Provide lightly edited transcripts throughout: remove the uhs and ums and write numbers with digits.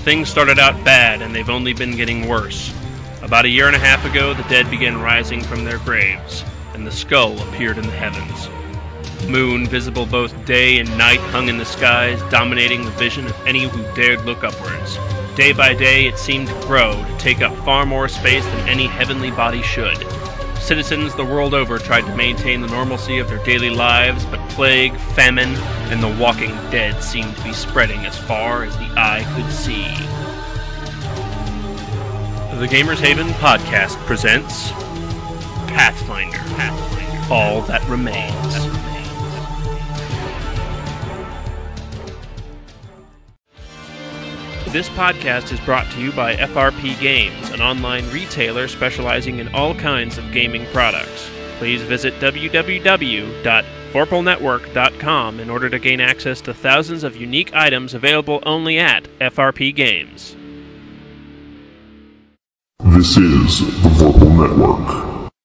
things started out bad, and they've only been getting worse. About a year and a half ago, the dead began rising from their graves, and the skull appeared in the heavens. The moon, visible both day and night, hung in the skies, dominating the vision of any who dared look upwards. Day by day, it seemed to grow, to take up far more space than any heavenly body should. Citizens the world over tried to maintain the normalcy of their daily lives, but plague, famine, and the walking dead seemed to be spreading as far as the eye could see. The Gamers Haven podcast presents Pathfinder, All That Remains. This podcast is brought to you by FRP Games, an online retailer specializing in all kinds of gaming products. Please visit www.vorpalnetwork.com in order to gain access to thousands of unique items available only at FRP Games. This is the Vorpal Network.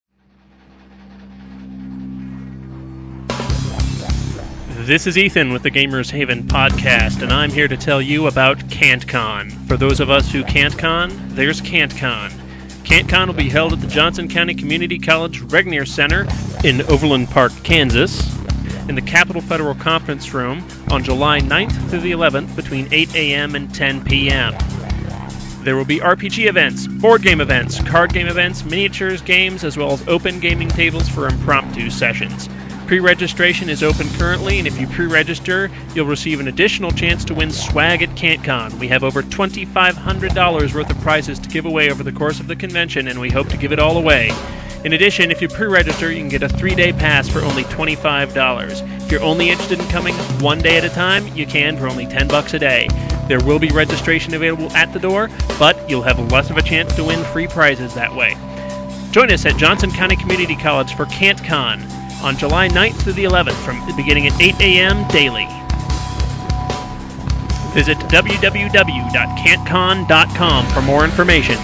This is Ethan with the Gamers Haven podcast, and I'm here to tell you about CantCon. For those of us who can't con, there's CantCon. CantCon will be held at the Johnson County Community College Regnier Center in Overland Park, Kansas, in the Capitol Federal Conference Room on July 9th through the 11th between 8 a.m. and 10 p.m. There will be RPG events, board game events, card game events, miniatures games, as well as open gaming tables for impromptu sessions. Pre-registration is open currently, and if you pre-register, you'll receive an additional chance to win swag at CantCon. We have over $2,500 worth of prizes to give away over the course of the convention, and we hope to give it all away. In addition, if you pre-register, you can get a 3-day pass for only $25. If you're only interested in coming one day at a time, you can for only $10 a day. There will be registration available at the door, but you'll have less of a chance to win free prizes that way. Join us at Johnson County Community College for CantCon on July 9th through the 11th, beginning at 8 a.m. daily. Visit www.cantcon.com for more information.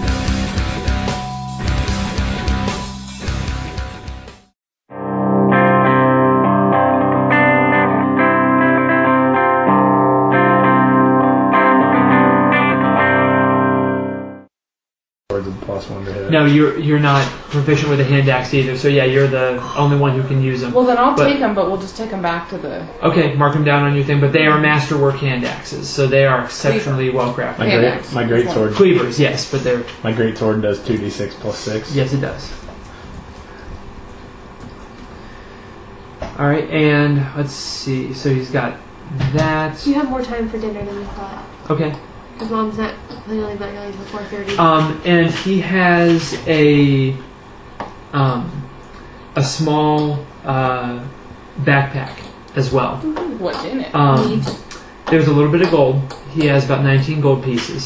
No, you're not proficient with a hand axe either, so yeah, you're the only one who can use them. Well, then I'll take them, but we'll just take them back to the... Okay, mark them down on your thing, but they are masterwork hand axes, so they are exceptionally well crafted. My great sword. Cleavers, yes, but they're... My great sword does 2d6 plus 6. Yes, it does. Alright, and let's see, so he's got that. You have more time for dinner than we thought. Okay. Because Mom's not really until 4:30. And he has a small backpack as well. What's in it? There's a little bit of gold. He has about 19 gold pieces.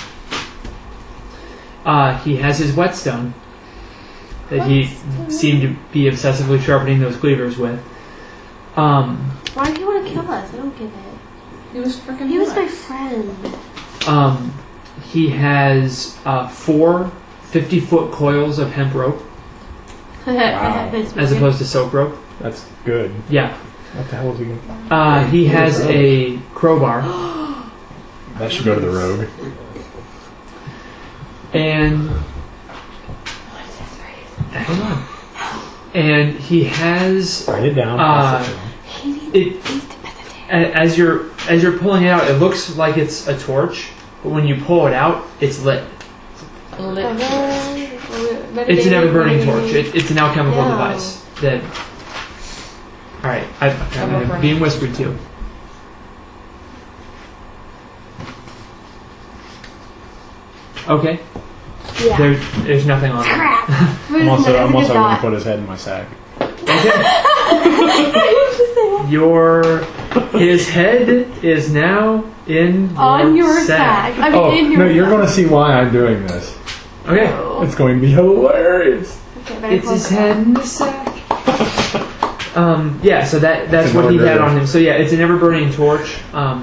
He has his whetstone that he seemed to be obsessively sharpening those cleavers with. Why do you want to kill us? I don't get it. He was freaking. He was my friend. He has 4 50-foot coils of hemp rope. Wow. As opposed to silk rope. That's good. Yeah. What the hell is he going to... He has a crowbar. That should go to the rogue. And... Hold on. And he has... Write it down. As you're pulling it out, it looks like it's a torch, but when you pull it out, it's lit. It's an ever-burning torch. It's an alchemical device that... Alright, I'm being whispered to. Yeah. Okay. There's nothing on it. Crap. I'm also going to put his head in my sack. Okay. His head is now in on your sack. I mean, in your you're going to see why I'm doing this. Okay. It's going to be hilarious. Okay, it's his head in the sack. Yeah, so that's what he had on him. So yeah, it's an ever-burning torch.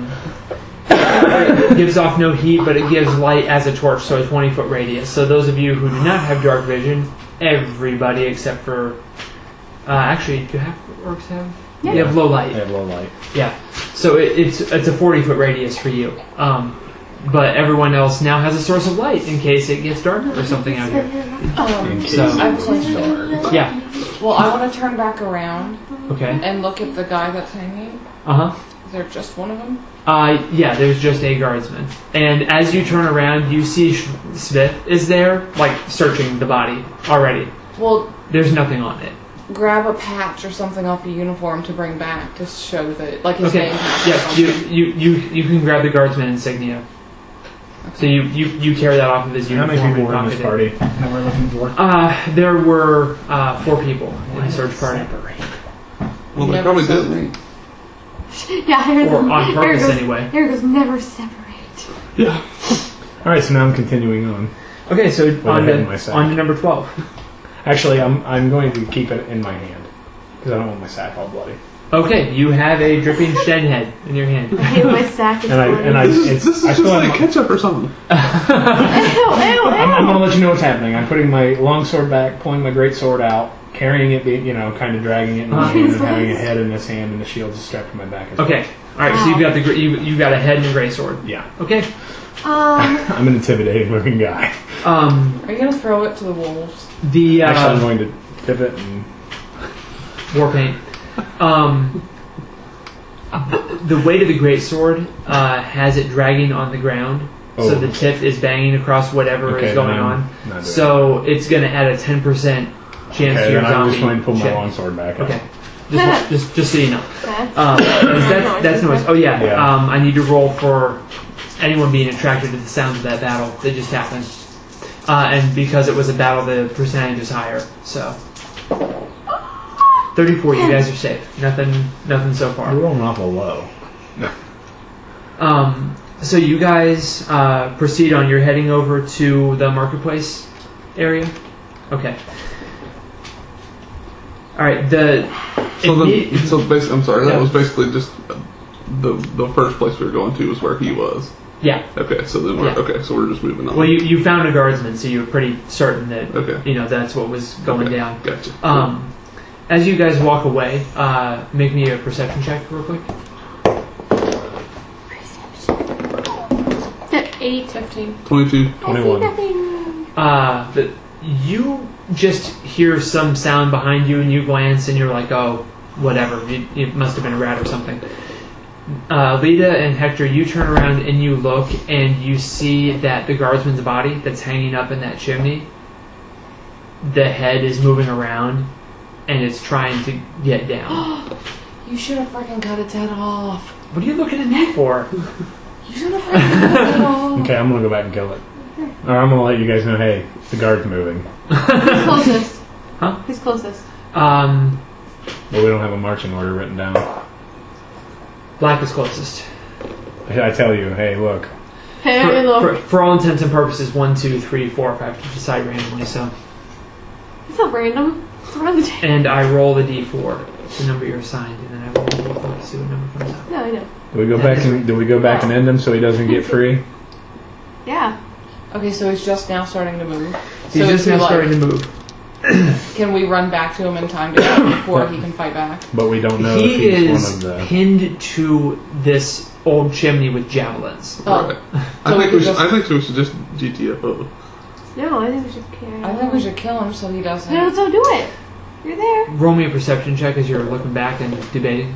It gives off no heat, but it gives light as a torch, so a 20-foot radius. So those of you who do not have dark vision, everybody except for... actually, do half orcs have... Yeah. You have low light. I have low light. Yeah. So it's a 40-foot radius for you. but everyone else now has a source of light in case it gets dark or something out here. So, I have a question. yeah. Well, I want to turn back around Okay. and look at the guy that's hanging. Uh-huh. Is there just one of them? Yeah, there's just a guardsman. And as you turn around, you see Smith is there, like, searching the body already. Well, There's nothing on it. grab a patch or something off the uniform to bring back to show that, like his Okay. name patch. or Yeah, something. you can grab the guardsman insignia. So you carry that off of his How uniform. many people and were in this pocket it. party that we're looking for? There were 4 people in the search party. Well, they Never probably separate. didn't. Yeah, Or on purpose, anyway. Here goes never separate. Yeah. Alright, so now I'm continuing on. Okay, so on head in my sack. to number 12. Actually, I'm going to keep it in my hand. Because I don't want my sack all bloody. Okay, you have a dripping Sten head in your hand. I hate my sack. It's This is I just still like have, ketchup or something. I'm going to let you know what's happening. I'm putting my long sword back, pulling my great sword out, carrying it, kind of dragging it in my hand, and having a head in this hand, and the shield just strapped to my back. As well. Okay, all right. So you've got you got a head and a gray sword. Yeah. Okay. I'm an intimidating looking guy. Are you gonna throw it to the wolves? The Actually, I'm going to dip it and... war paint. The weight of the great sword has it dragging on the ground, so the tip is banging across whatever is going on. So it's going to add a 10% chance to your then I'm zombie just going to pull my check. long sword back. Okay. Just so you know. That's That's noise. Oh yeah. Yeah. I need to roll for anyone being attracted to the sounds of that battle that just happened. And because it was a battle, the percentage is higher. So 34. You guys are safe. Nothing so far. We're rolling awful low. So you guys proceed on. You're heading over to the marketplace area. Okay. All right. So basically, I'm sorry. Yeah. That was basically just the first place we were going to was where he was. Yeah. Okay, so then so we're just moving on. Well, you found a guardsman, so you were pretty certain that Okay. that's what was going down. Gotcha. As you guys walk away, make me a perception check real quick. 8. 15. 22. 21. You just hear some sound behind you, and you glance, and you're like, "Oh, whatever. It must have been a rat or something." Lita and Hector, you turn around and you look, and you see that the guardsman's body that's hanging up in that chimney, the head is moving around, and it's trying to get down. You should have freaking cut its head off. What are you looking at me for? You should have freaking cut it off. Okay, I'm going to go back and kill it. Or I'm going to let you guys know, hey, the guard's moving. Who's closest? Huh? Who's closest? Well, we don't have a marching order written down. Black is closest. I tell you, hey, look. Hey, look. For all intents and purposes, 1, 2, 3, 4, 5 to decide randomly. So, It's not random. It's around the table. and I roll the d4, the number you're assigned, and then I roll the d4 to see what number comes out. No, I know. Do we go back and end him so he doesn't get free? Yeah. Okay, so he's just now starting to move. He's So just now starting to move. Can we run back to him in time to go before he can fight back? But we don't know He if he's is one of the... pinned to this old chimney with javelins. Oh. Right. So I think we just- we should just GTFO. No, I think we should carry I think we should kill him so he doesn't. No, don't do it. You're there. Roll me a perception check as you're looking back and debating.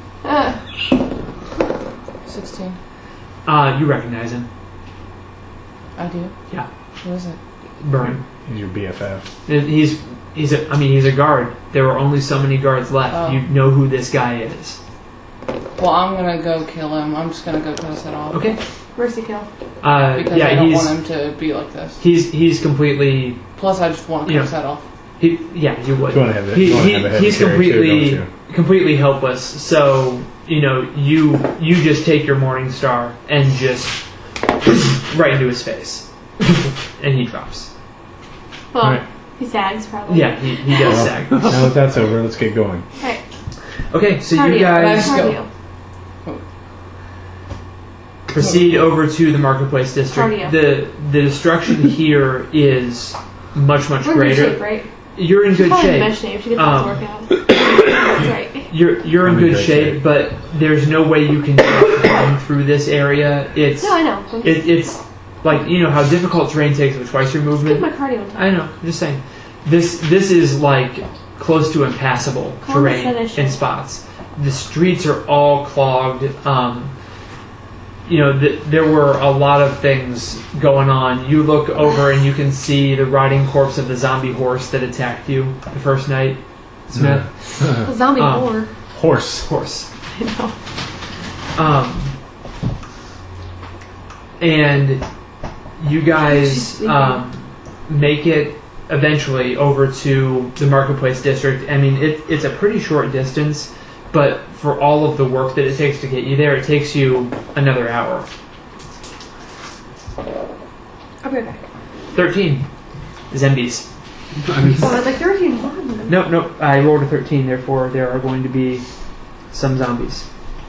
16. You recognize him. I do. Yeah. Who is it? Burn. He's your BFF. He's a guard. There were only so many guards left. Oh. You know who this guy is. Well, I'm gonna go kill him. I'm just gonna go cut his head off. Okay. Mercy kill. Because yeah, I don't he's want him to be like this. he's completely. Plus, I just want to cut his head off. Yeah, you would. You wanna have it- you wanna have a head He's to carry too, completely don't you? completely helpless. So you just take your morning star and just right into his face, and he drops. Well, Alright. he sags probably. Yeah, he does sag. Now that that's over, let's get going. Alright. Okay, so Cardio. you guys Let's go. Cardio. proceed over to the marketplace district. Cardio. The destruction here is much We're in good greater. shape, right? You're in good Probably in shape. best shape. She did lots of workout. That's right. You're in I'm good shape, but there's no way you can run through this area. It's No, I know. it's like how difficult terrain takes with twice your Keep movement. my cardio on. I know. I'm just saying. This is like close to impassable Call the terrain finish. in spots. The streets are all clogged. There were a lot of things going on. You look over and you can see the rotting corpse of the zombie horse that attacked you the first night, Smith. A zombie whore. Horse. I know. And you guys make it eventually over to the Marketplace District. I mean, it's a pretty short distance, but for all of the work that it takes to get you there, it takes you another hour. I'll be right back. 13 zombies. Oh, I was like 13. No, I rolled a 13, therefore there are going to be some zombies.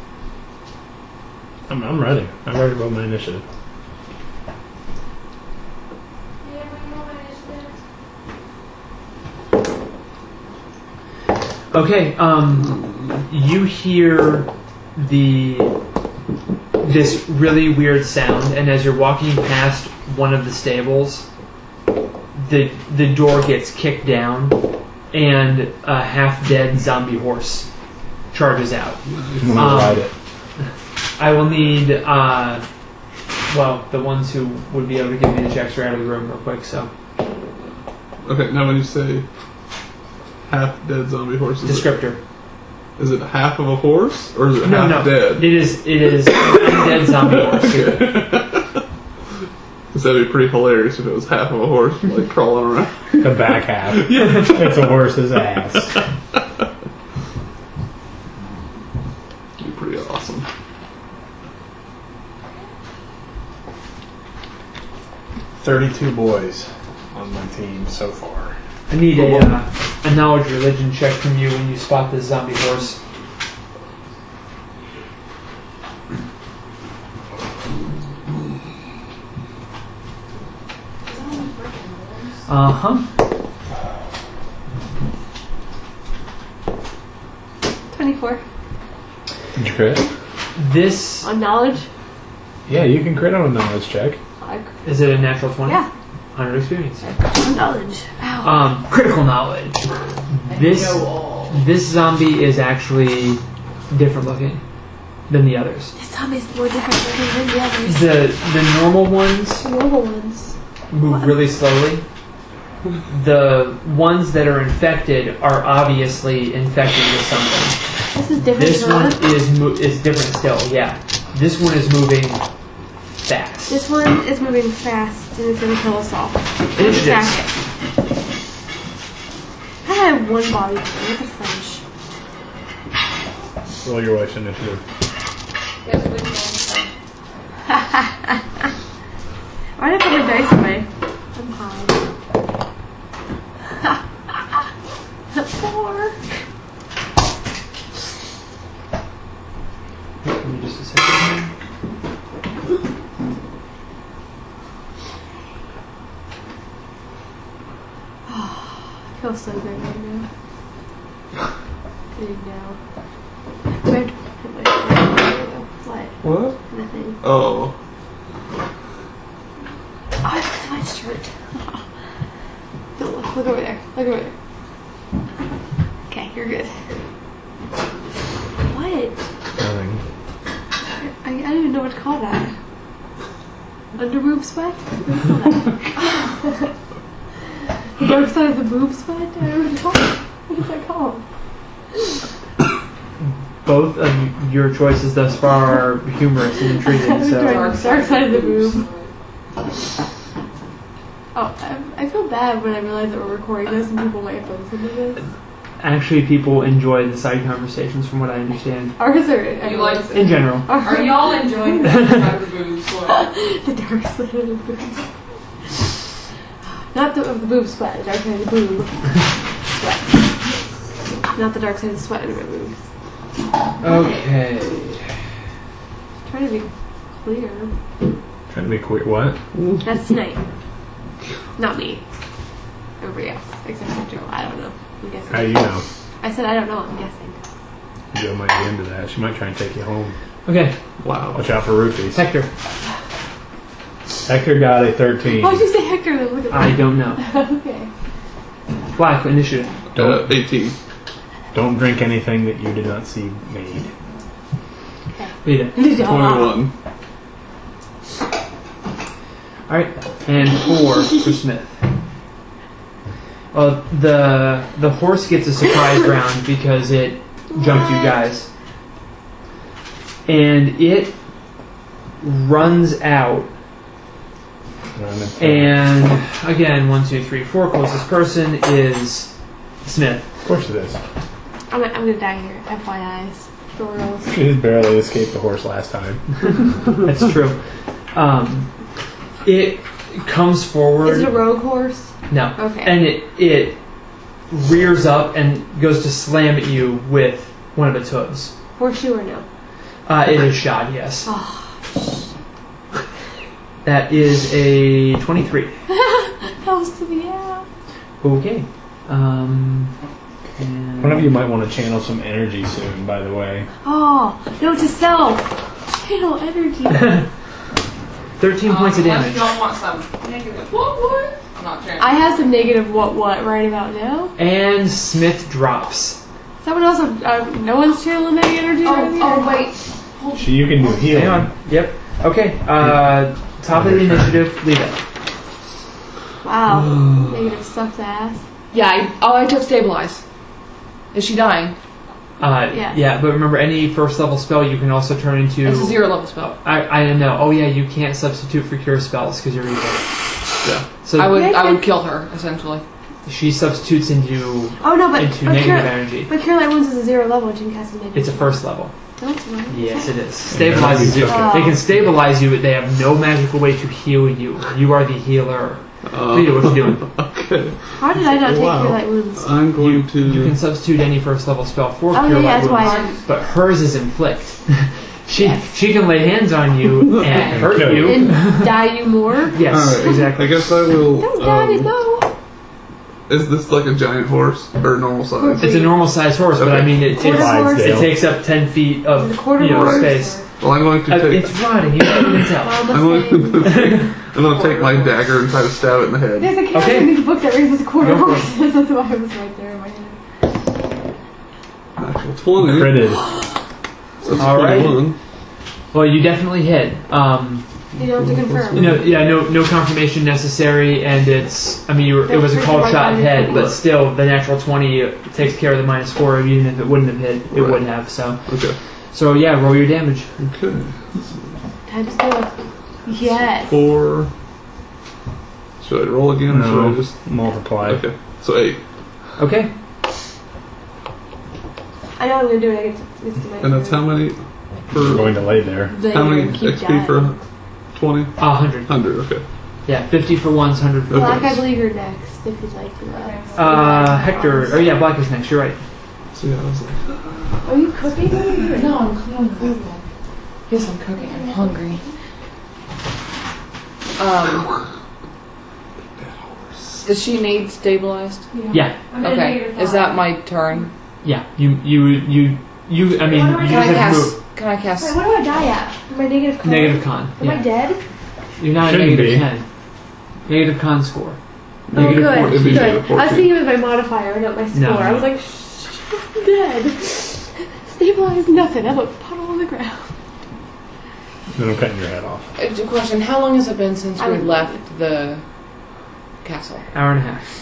I'm ready. I'm ready to roll my initiative. Okay, you hear this really weird sound, and as you're walking past one of the stables, the door gets kicked down, and a half-dead zombie horse charges out. I'm gonna ride it. I will need, the ones who would be able to give me the checks are out of the room real quick, so. Okay, now when you say half dead zombie horse, Descriptor. Is it half of a horse or is it No, half no. dead? It is an undead zombie horse. Because that'd be pretty hilarious if it was half of a horse, like crawling around. The back half. It's a horse's ass. That'd be pretty awesome. $32 boys on my team so far. I need a knowledge religion check from you when you spot this zombie horse. Uh-huh. 24. Did you crit? This On knowledge? Yeah, you can crit on a knowledge check. is it a natural 20? Yeah. 100 experience. On knowledge. Ow. Critical knowledge. This zombie is actually different looking than the others. This zombie's more different than the others. The normal ones The normal ones. move really slowly. The ones that are infected are obviously infected with something. This is different This than one others. is different still, yeah. This one is moving fast. This one is moving fast and it's gonna kill us all. Initiatives. Attack it. I have one body. What the French? Roll your wife's initiative. Why did I put my dice away? I'm high. 4. Give me just a second. I feel so good right now. Good now. Where? What? What? Nothing. Oh. Oh, it's my shirt. Don't look. Look over there. Look over there. Okay, you're good. What? Nothing. I don't even know what to call that. Underboob sweat? What do you call that? The dark side of the boob sweat? I don't know what to call it. What is that called? Both of your choices thus far are humorous and intriguing, so... Dark side of the boob. Oh, I feel bad when I realize that we're recording this and people might listen to this. Actually, people enjoy the side conversations from what I understand. Ours are... You like In general. Are y'all enjoying the dark side of the boobs? The dark side of the boob. Not the boob sweat, the dark side of the boob. Sweat. Not the dark side of the sweat in my boobs. Okay. Trying to be clear. Trying to be quick. What? That's tonight. Not me. Everybody else. Except for Joe. I don't know. I'm guessing. How do you know? I said I don't know. I'm guessing. Joe might be into that. She might try and take you home. Okay, Wow. Watch out for roofies. Hector. Hector got a 13. Why'd you say Hector? Then look at I me. don't know. Okay. Black initiative. 18. Don't drink anything that you did not see made. Lita. 21. All right, and 4 for Smith. Well, the horse gets a surprise round because it jumped you guys, and it runs out. And again, 1, 2, 3, 4. Closest person is Smith. Of course it is. I'm gonna die here. FYI's. For reals. She just barely escaped the horse last time. That's true. It comes forward. Is it a rogue horse? No. Okay. And it rears up and goes to slam at you with one of its hooves. Horseshoe or no? It is shod, yes. Oh. That is a 23. House to the ass. Okay. And One of you might want to channel some energy soon, by the way. Oh, note to self. Channel energy. 13 points of damage. Y'all want some negative what? I'm not trying. I have some negative what right about now. And Smith drops. Someone else, no one's channeling any energy right here? Oh wait. You can do healing. Hang on. Yep. Okay. Top of the initiative, leave it. Wow. Negative sucks ass. Yeah, I took stabilize. Is she dying? Yes. Yeah, but remember, any first level spell you can also turn into. It's a 0 level spell. I know. Oh yeah, you can't substitute for cure spells because you're evil. Yeah. So I would kill her essentially. she substitutes into Oh no, but negative energy. But Cure Light Wounds is a 0 level and she can cast a negative. It's a first level. No, it's not. Yes, it is. Stabilizes you. Oh. They can stabilize you, but they have no magical way to heal you. You are the healer. Rita, what you doing? Okay. How did I not take Wow. Cure Light Wounds? I'm going to. You can substitute any first level spell for Oh Cure yeah, Light that's why. Wounds, but hers is inflict. She can lay hands on you and hurt you. And die you more? Yes, Alright, exactly. I guess I will. Don't die me though. Is this like a giant horse or normal size? It's a normal sized horse, but I mean it Quarter horse. it takes up 10 feet of The quarter horse. space. Well, I'm going to take. It's rotting. You can't tell. I'm going to take my dagger and try to stab it in the head. There's a character Okay. in this book that raises quarter Go for it. horses. That's why I was right there in my head. Actual 20. Critted. That's All right. 21. Well, you definitely hit. You don't have to confirm. No confirmation necessary, and it's. I mean, it was a called shot head, but still, the natural 20 takes care of the -4. Even if it wouldn't have hit, it Right. would have. So Okay. Roll your damage. Okay. Time to do it. Yes. 4. Should I roll again? Or should I No, just. multiply. Okay. So 8. Okay. I know I'm gonna do it. I get to my And that's how many? We're For. going to lay there. How many XP for 20? 100. 100, okay. Yeah, 50 for ones, 100 for Black, I ones. believe you're next. If you'd like to. Hector. Oh yeah, Black is next. You're right. So yeah, I was like. Are you cooking? No, I'm cooking. Yes, I'm cooking. I'm hungry. Does she need stabilized? Yeah. Okay. Is that my turn? Yeah. You. I mean, you Can just I have to cast? move. Can I cast? Wait, what do I die at? Am I negative con? Negative con. Am I Yeah. dead? You're not a Shouldn't negative be. 10. Negative con score. Oh, Negative good. 14. It'd be Good. negative I was 14. thinking with my modifier, not my score. No. I was like, I'm dead. Stabilize nothing. I'm a puddle on the ground. Then I'm cutting your head off. Question: how long has it been since I we would- left the castle? Hour and a half.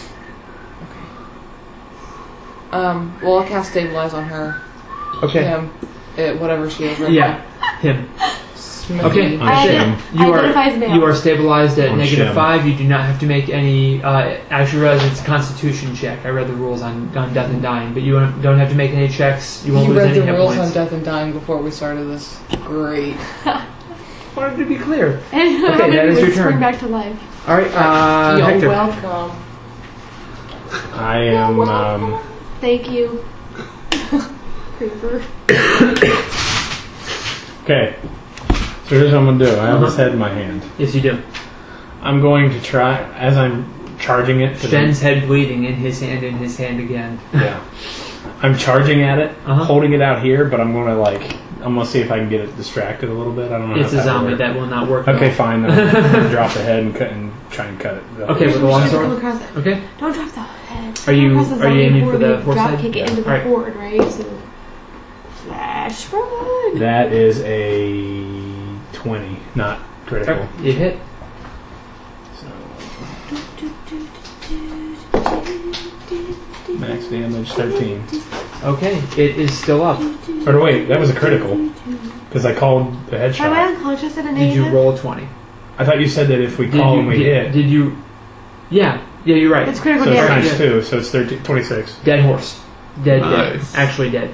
Well, I'll cast stabilize on her. Okay. Him. Whatever she is. Right Yeah. Him. Smithy. Okay. On Shim. Identify as male. You are stabilized at On negative Shim. 5. You do not have to make any. Actually, realize it's a Constitution check. I read the rules on Death and Dying, but you don't have to make any checks. You won't You lose read any the hit rules on points. Death and Dying before we started this. Great. Wanted to be clear. And Okay, how many that is your would spring turn. back to life? All right, You're Hector. welcome. I am. Thank you. Creeper. Okay. So here's what I'm going to do. I have this head in my hand. Yes, you do. I'm going to try, as I'm charging it to Shen's head bleeding in his hand again. Yeah. I'm charging at it, Uh-huh. holding it out here, but I'm gonna see if I can get it distracted a little bit. I don't know. It's how a zombie would work. that will not work. Okay, fine. Then I'm gonna drop the head and try and cut it. Okay, with the long Come sword. across it. Okay. Don't drop the head. Are you- Come across the are you zombie aiming for horde, the you horse drop head? kick it into the Alright. horde, right? So flash forward. That is a 20, not critical. Okay. You hit. So max damage 13. Okay, it is still up. Or wait, that was a critical because I called the Am I headshot. unconscious at an Did you aim? roll a 20? I thought you said that if we call and we hit, Did you? Yeah, you're right. It's critical so it's damage. times 2, so it's 13, 26. Dead horse. Dead. Nice. Actually dead.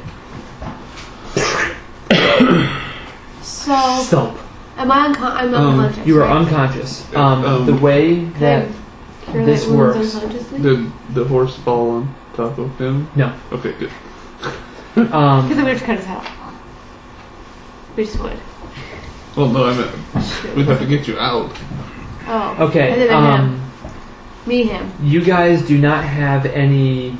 So, Thump. am I I'm unconscious? You are right? unconscious. The way that Cure this light wounds works. unconsciously? Did the horse fall on top of him? No. Okay, good. Because I'm going to cut his head off. We just would. Well, no, I meant we'd have to get you out. Oh. Okay. And then him. Me, him. You guys do not have any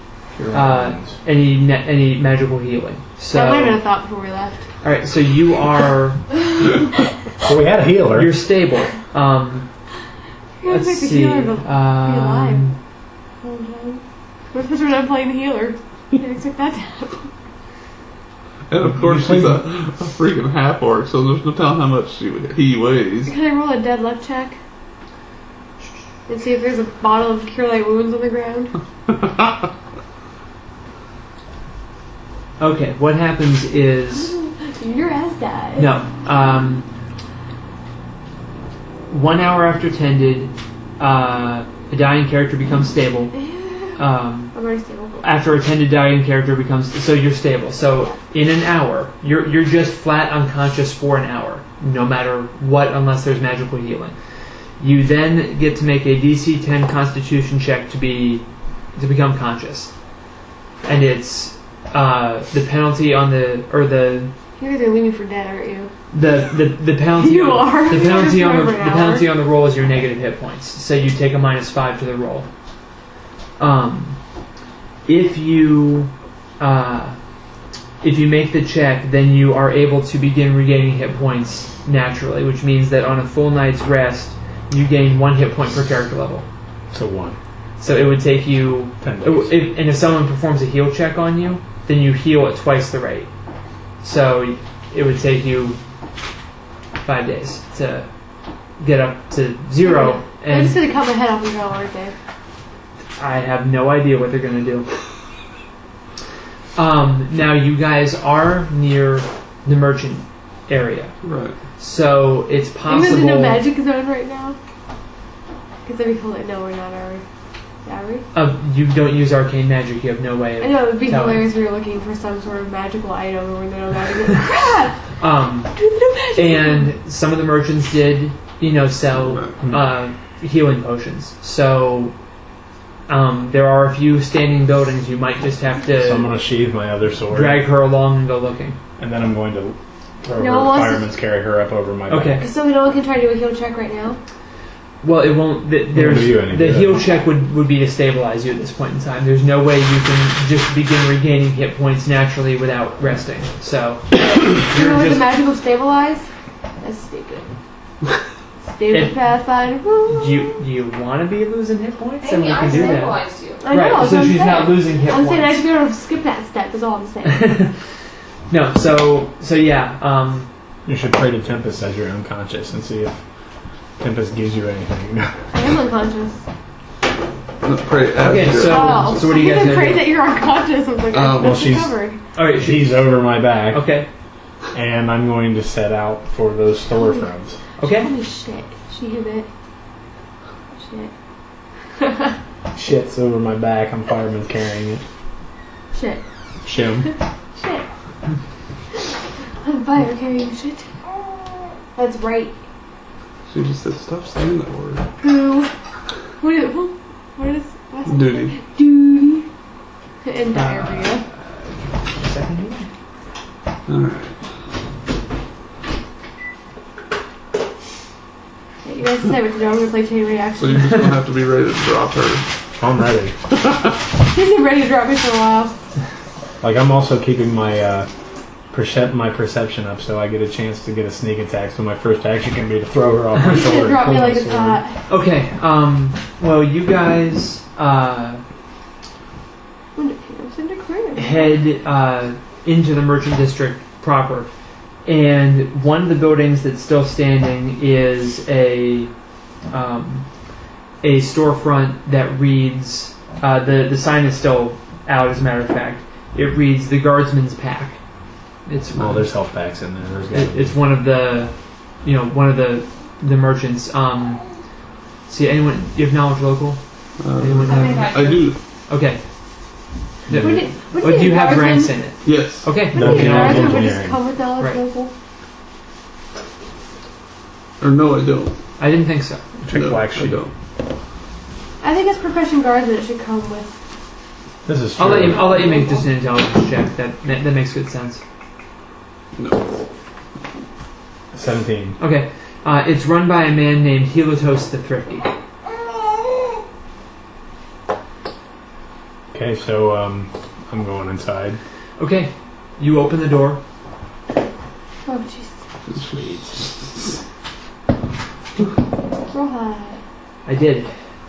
any magical healing. So That might have been a thought before we left. all right. So you are Well, we had a healer. you're stable. You're Let's like the see. healer, but be alive. Um, Hold on. What if we're not playing the healer? You didn't expect that to happen. And of course, he's a freaking half orc, so there's no telling how much he weighs. Can I roll a dead luck check? And see if there's a bottle of Cure Light Wounds on the ground? okay. What happens is Your ass died. no. 1 hour after tended, a dying character becomes stable. I'm already stable. After a tended dying character becomes so you're stable. So in an hour, you're just flat unconscious for an hour, no matter what, unless there's magical healing. You then get to make a DC 10 Constitution check to become conscious, and it's the penalty on the You're gonna leave me for dead, aren't you? the penalty You are. the penalty You're on the forever an hour. penalty on the roll is your negative hit points. So you take a -5 to the roll. If you make the check, then you are able to begin regaining hit points naturally, which means that on a full night's rest, you gain 1 hit point per character level. So 1. So it would take you 10 days. if someone performs a heal check on you, then you heal at twice the rate. So it would take you 5 days to get up to 0. I'm And just gonna cut my head off and call it a day. I have no idea what they're going to do. Now you guys are near the merchant area, Right. so it's Even possible. in a magic zone right now? Because then we call it, no, we're not, are we? Are we? You don't use arcane magic. You have no way I of. know, it would be telling. hilarious if we were looking for some sort of magical item and we're no magic. Crap! Do the magic And some of the merchants did, sell healing potions. So there are a few standing buildings. You might just have So I'm to going to sheathe my other sword. drag her along and go looking. And then I'm going to throw No, her, let's- fireman's carry her up over my back. Okay. So no one can try to do a heal check right now? Well, it won't. There's do you any the good. heal check would be to stabilize you at this point in time. There's no way you can just begin regaining hit points naturally without resting. So You know you're with the just magical stabilize? That's stupid. Stupid It- Pathfinder. do you want to be losing hit points? Hey, And we I can do that. stabilized you. I know, Right, that's so what I'm she's not saying. losing hit I'm saying I points. should be able to skip that step, is all I'm saying. No, so yeah. You should pray to Tempest as you're unconscious and see if Tempest gives you anything. I am unconscious. Let's pray at Okay, you. so- Oh, what do you I guys even gonna prayed do? that you're unconscious. I was like, Well, that's she's- covered. All right, She's over my back, okay. and I'm going to set out for those storefronts. Okay. Holy shit. She hit it. Shit. Shit's over my back. I'm fireman's carrying it. Shit. Shim. Shit. I'm fire carrying shit. That's right. She just said, stop saying that word. Boo. What is what's Duty. Duty. And diarrhea. Second here. Alright. You guys decide what to do. I'm gonna play chain So reaction. you're just going to have to be ready to drop her. I'm ready. He's been ready to drop me for a while. Like, I'm also keeping my my perception up, so I get a chance to get a sneak attack. So my first action can be to throw her off my She shoulder. dropped and me pull like my it's sword. hot. Okay. Well, you guys When it peers into clear. head into the merchant district proper, and one of the buildings that's still standing is a storefront that reads the sign is still out. As a matter of fact, it reads the Guardsman's Pack. It's Oh, there's health packs in there. There's gotta be. it's one of the the merchants. See, anyone? Do you have knowledge local? Anyone I think have? I I do. Okay. Wouldn't Do you have guardsmen- ranks in it? Yes. Okay. No, Wouldn't you a know, guardsman would engineering. just come with knowledge Right. local? Or no, I don't. I didn't think so. Check No, black I sheep. don't. I think as profession guardsmen it should come with. This is true. I'll let you make just an intelligence check. That makes good sense. No. 17. Okay. It's run by a man named Helios the Thrifty. Okay, so I'm going inside. Okay. You open the door. Oh, jeez. Roll high. I did.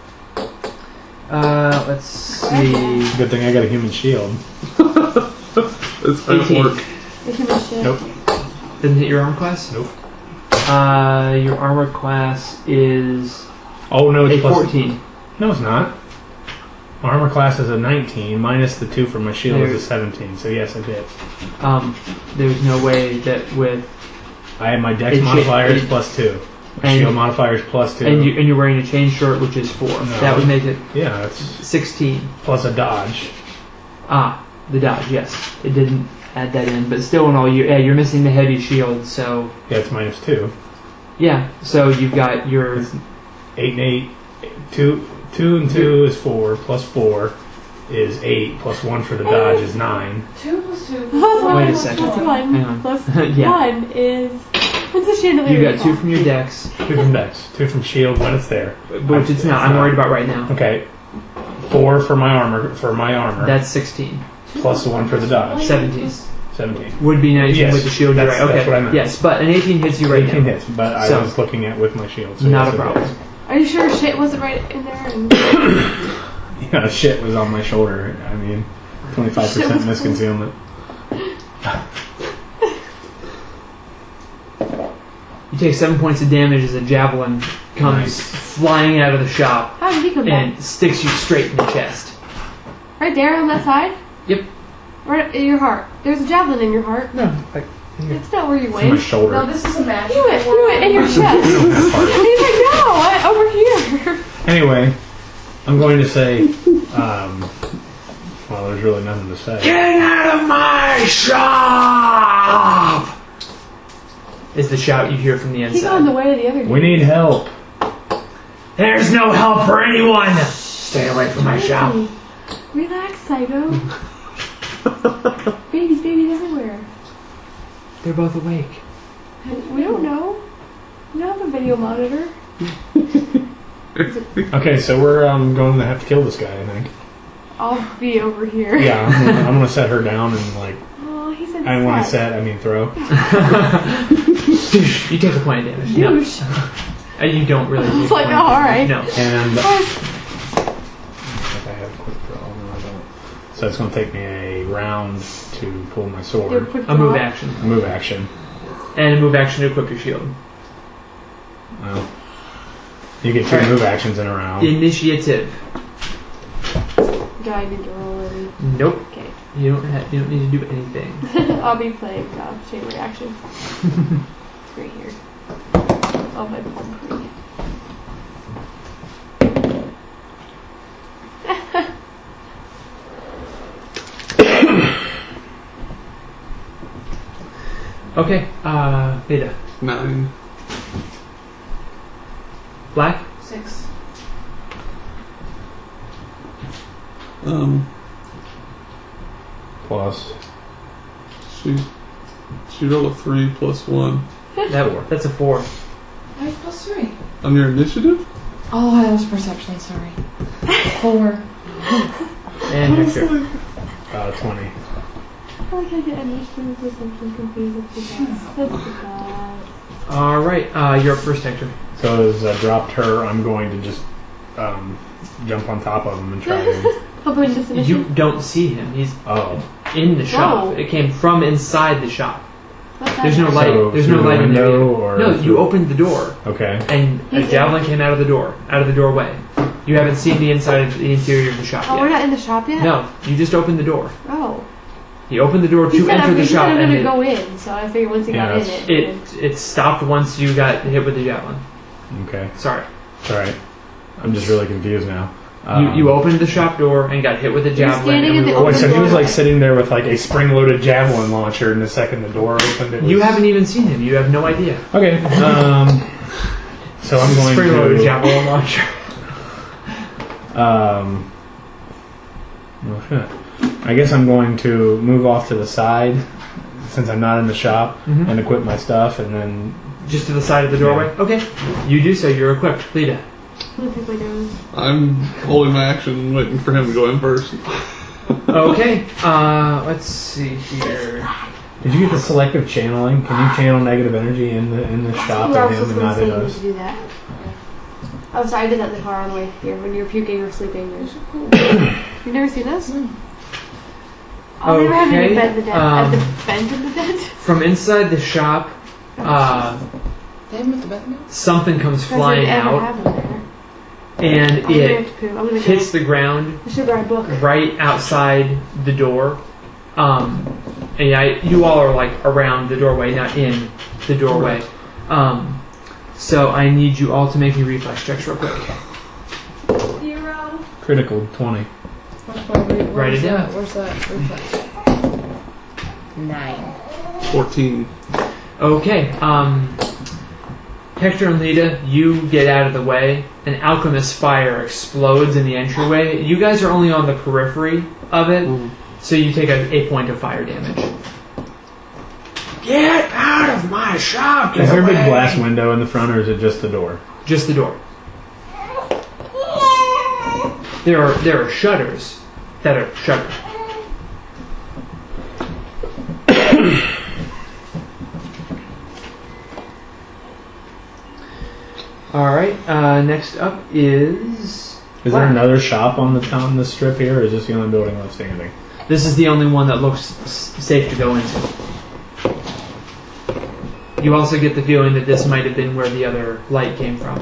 Let's see. Good thing I got a human shield. It's hard 18. work. The human shit. Nope. Didn't hit your armor class? Nope. Your armor class is Oh, no, a it's plus. 14. No, it's not. My armor class is a 19, minus the 2 from my shield is a 17, so yes, I did. There's no way that with I have my dex It modifier is it- plus 2. My and- shield modifier is plus 2. and you're wearing a chain shirt, which is 4. That would make it Yeah, it's 16. plus a dodge. The dodge, yes. It didn't add that in, but still in all, you're missing the heavy shield, so Yeah, it's minus 2. yeah. So you've got your 8 and 8. 2 and 2 is 4, plus 4 is 8, plus 1 for the dodge is 9. 2 plus 2. Wait a second. Plus Hang 1. on. Plus Yeah. 1 is. What's the chandelier? you got 2 from your dex, 2 from dex, 2 from shield when it's there. which it's not. I'm worried about right now. Okay. 4 for my armor. That's 16. Plus the 1 for the dodge. 17. 17. Would be 19 Yes, with the shield. You're that's- right. Okay. that's what I meant. Yes, but an 18 hits you right 18 now. hits, but I So- was looking at with my shield. So Not yes, a it problem. is. Are you sure shit wasn't right in there? And Yeah, shit was on my shoulder. I mean, 25% misconcealment. You take 7 points of damage as a javelin comes Nice. flying out of the shop how did he come back? and sticks you straight in the chest. Right there on that side? Yep. Right in your heart. There's a javelin in your heart. No, like It's not where you On my went. shoulder. No, this is a magic. You went in your chest. We don't have hearts. He's like, no, over here. Anyway, I'm going to say, well, there's really nothing to say. Get out of my shop! Is the shout you hear from the He's on the inside. way to the other We dude. need help. There's no help for anyone! Stay away from my shop. Relax, Psycho. babies everywhere. They're both awake. We don't know. We don't have a video monitor. Okay, so we're going to have to kill this guy, I think. I'll be over here. Yeah, I'm gonna set her down and, like, Oh, he said and when I set. set, I mean throw. You take a point of damage. No. Douche. You don't really take It's like, a point of oh, alright. damage. And I Oh, think I have quick draw. No, I don't. So it's gonna take me a round to pull my do a sword. quick No. A move draw. action. A move action. And a move action to equip your shield. Well, you get 2 Alright. move actions in a round. Initiative. Do I need to roll already? Nope. Okay. You don't need to do anything. I'll be playing chain reaction. It's right here. Oh, my palm tree. Okay, Veda. 9. Black? 6. Plus. She rolled a 3 plus 1. That's a 4. 5 plus 3. On your initiative? Oh, that was perception, sorry. 4. And Hector. 20. feel like I get initiative or something confused with the best. That's the bad. All right, you're up first, Hector. So as I dropped her, I'm going to just jump on top of him and try and... Open this You initiative. don't see him. He's Oh. in the shop. Oh. It came from inside the shop. What's that? There's no light. So There's no through the light in there. window either. or No, through- you opened the door, Okay. and a He's javelin came out of the door, out of the doorway. You haven't seen the inside of the interior of the shop Oh, we're yet. not in the shop yet? No, you just opened the door. Oh. He opened the door He to said enter the shop, I'm and going to go in, so I figured once he Yeah, got in that's- it stopped once you got hit with the javelin. Okay. Sorry. It's alright. I'm just really confused now. You opened the shop door and got hit with the javelin. standing and in we the were- Wait, so he was doorway. like sitting there with like a spring-loaded javelin launcher, and the second the door opened, it was... You haven't even seen him. You have no idea. Okay. So I'm going Spring-loaded to... javelin launcher. Well, shit. I guess I'm going to move off to the side, since I'm not in the shop, Mhm. and equip my stuff, and then... Just to the side of the doorway? Okay. You do so. You're equipped. Lita. What the heck are we doing? I'm holding my action, waiting for him to go in first. Okay. Let's see here. Did you get the selective channeling? Can you channel negative energy in the shop You were and also him and going not to say in you need us? to do that. Oh, sorry, I did that in the car on the way here when you were puking or sleeping. You've never seen this? Oh, they were having Okay, a bed the dead. At the vent in the dead. From inside the shop, They have him at the bed now? something comes flying out, and I'm gonna it have to poop. I'm gonna hits go. the ground I should grab a book. right outside the door. And you all are like around the doorway, not in the doorway. So I need you all to make me reflex checks real quick. 0. Critical 20. Write it down. Where's that? Reflex? 9. 14. Okay. Hector and Lita, you get out of the way. An alchemist fire explodes in the entryway. You guys are only on the periphery of it, so you take a point of fire damage. Get out of my shop! Is there a big away. glass window in the front, or is it just the door? Just the door. There are shutters that are shuttered. All right. Next up is. Is there another shop on the strip here, or is this the only building left standing? This is the only one that looks safe to go into. You also get the feeling that this might have been where the other light came from.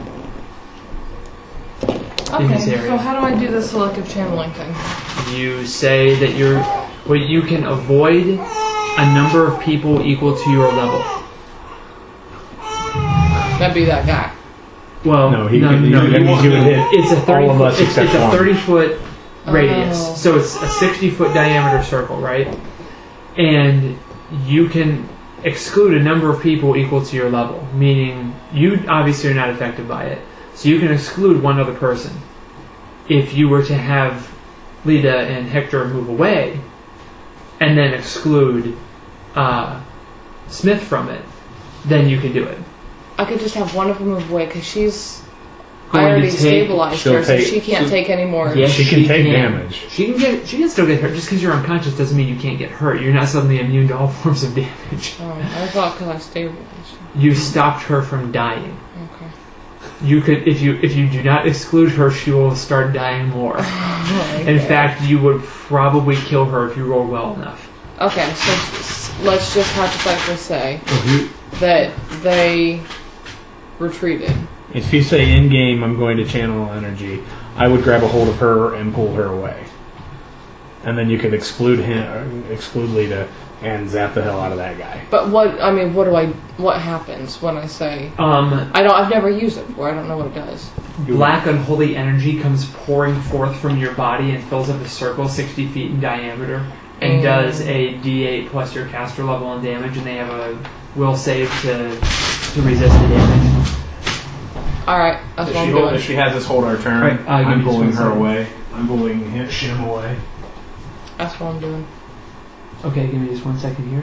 In this Okay, area. so how do I do the selective channeling thing? You say that you can avoid a number of people equal to your level. That'd be that guy. Well, No, he no, could- no, he you would won't. hit It's a 30 all of foot, us it's except a one. 30-foot radius, Oh. so it's a 60-foot diameter circle, right? And you can exclude a number of people equal to your level, meaning you obviously are not affected by it. So you can exclude one other person. If you were to have Lita and Hector move away, and then exclude Smith from it, then you can do it. I could just have one of them move away because she's. Going I to already take- stabilized she'll her, so take- she can't take any more. Yes, She can take damage. She can still get hurt. Just because you're unconscious doesn't mean you can't get hurt. You're not suddenly immune to all forms of damage. Oh, I thought because I stabilized. You stopped her from dying. Okay. You could, if you do not exclude her, she will start dying more. In fact, you would probably kill her if you rolled well enough. Okay, so let's just hypothetically say that they retreated. If you say in game, I'm going to channel energy, I would grab a hold of her and pull her away, and then you could exclude Lita, and zap the hell out of that guy. But what happens when I say I've never used it before. I don't know what it does. Black unholy energy comes pouring forth from your body and fills up a circle 60 feet in diameter and does a D8 plus your caster level on damage, and they have a will save to resist the damage. Alright, that's what I'm doing. If she has us hold our turn, Right, give I'm me just pulling one her second. away. I'm pulling Shim away. That's what I'm doing. Okay, give me just 1 second here.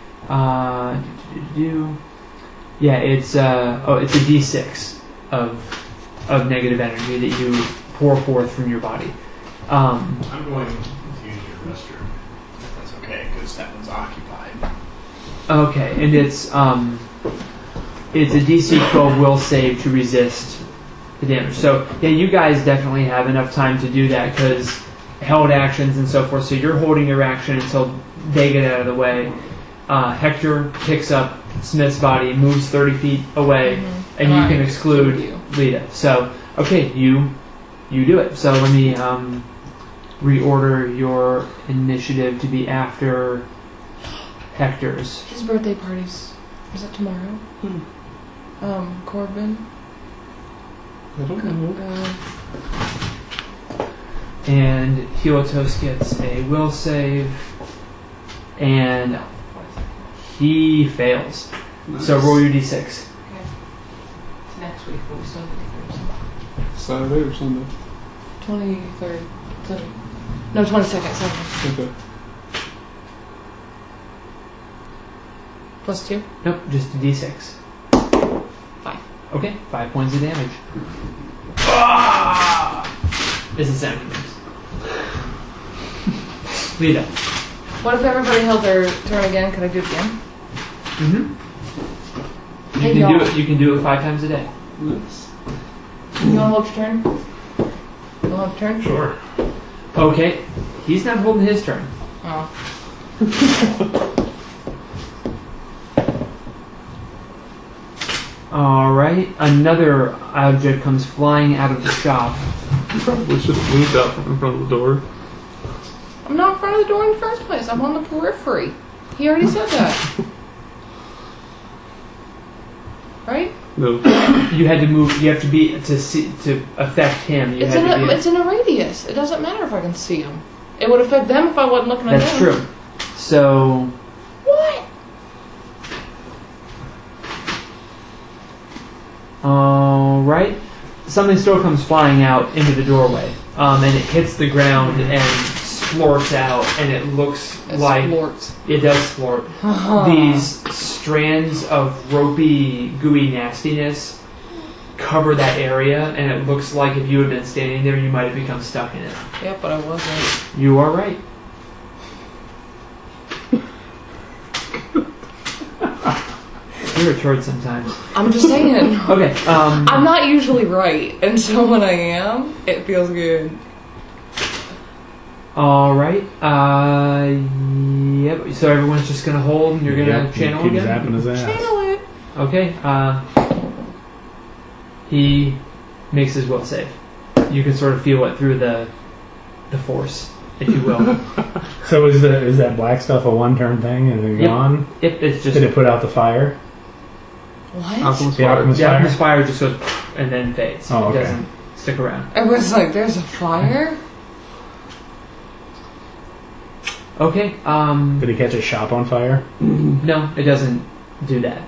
Yeah, it's a D6 of negative energy that you pour forth from your body. I'm going to use your restroom. That's okay, because that one's occupied. Okay, and it's a DC 12 will save to resist the damage. So yeah, you guys definitely have enough time to do that because held actions and so forth. So you're holding your action until they get out of the way. Hector picks up Smith's body, moves 30 feet away, and you can exclude Lita. So okay, you do it. So let me reorder your initiative to be after Hector's. His birthday parties. Is it tomorrow? Corbin. I don't know. And Helios gets a will save, and he fails. Nice. So roll your d6. Okay. It's next week, but we still have to do Saturday or Sunday? 23rd. No, 22nd, Saturday. Okay. +2? Nope, just a d6. 5. Okay, 5 points of damage. This is sound effects. Lita. What if everybody held their turn again? Could I do it again? Mm-hmm. Hey, You can do y'all. it. You can do it 5 times a day. Nice. You want to hold your turn? You want to turn? Sure. Okay, he's not holding his turn. Oh. All right, another object comes flying out of the shop. You probably should have moved out from in front of the door. I'm not in front of the door in the first place. I'm on the periphery. He already said that. Right? No. You had to move. You have to be to affect him. You It's had to be. it's in a radius. It doesn't matter if I can see him. It would affect them if I wasn't looking at That's them. true. So What? all right, something still comes flying out into the doorway, and it hits the ground and splorts out, and it looks It like splorts. it does splort. These strands of ropey, gooey nastiness cover that area, and it looks like if you had been standing there, you might have become stuck in it. Yeah, but I wasn't. You are right. You're a turd sometimes. I'm just saying. Okay. I'm not usually right, and so when I am, it feels good. All right. Yep. So everyone's just gonna hold, and you're gonna channel keep again. zapping his ass. Channel it. Okay. He makes his will save. You can sort of feel it through the force, if you will. So is that black stuff a one-turn thing and then Yep. gone? Yep. It's just Did it put out the fire? What? Alchemist The fire. alchemist the fire? alchemist fire just goes and then fades. Oh, okay. It doesn't stick around. I was like, there's a fire? Okay. Did he catch a shop on fire? No, it doesn't do that.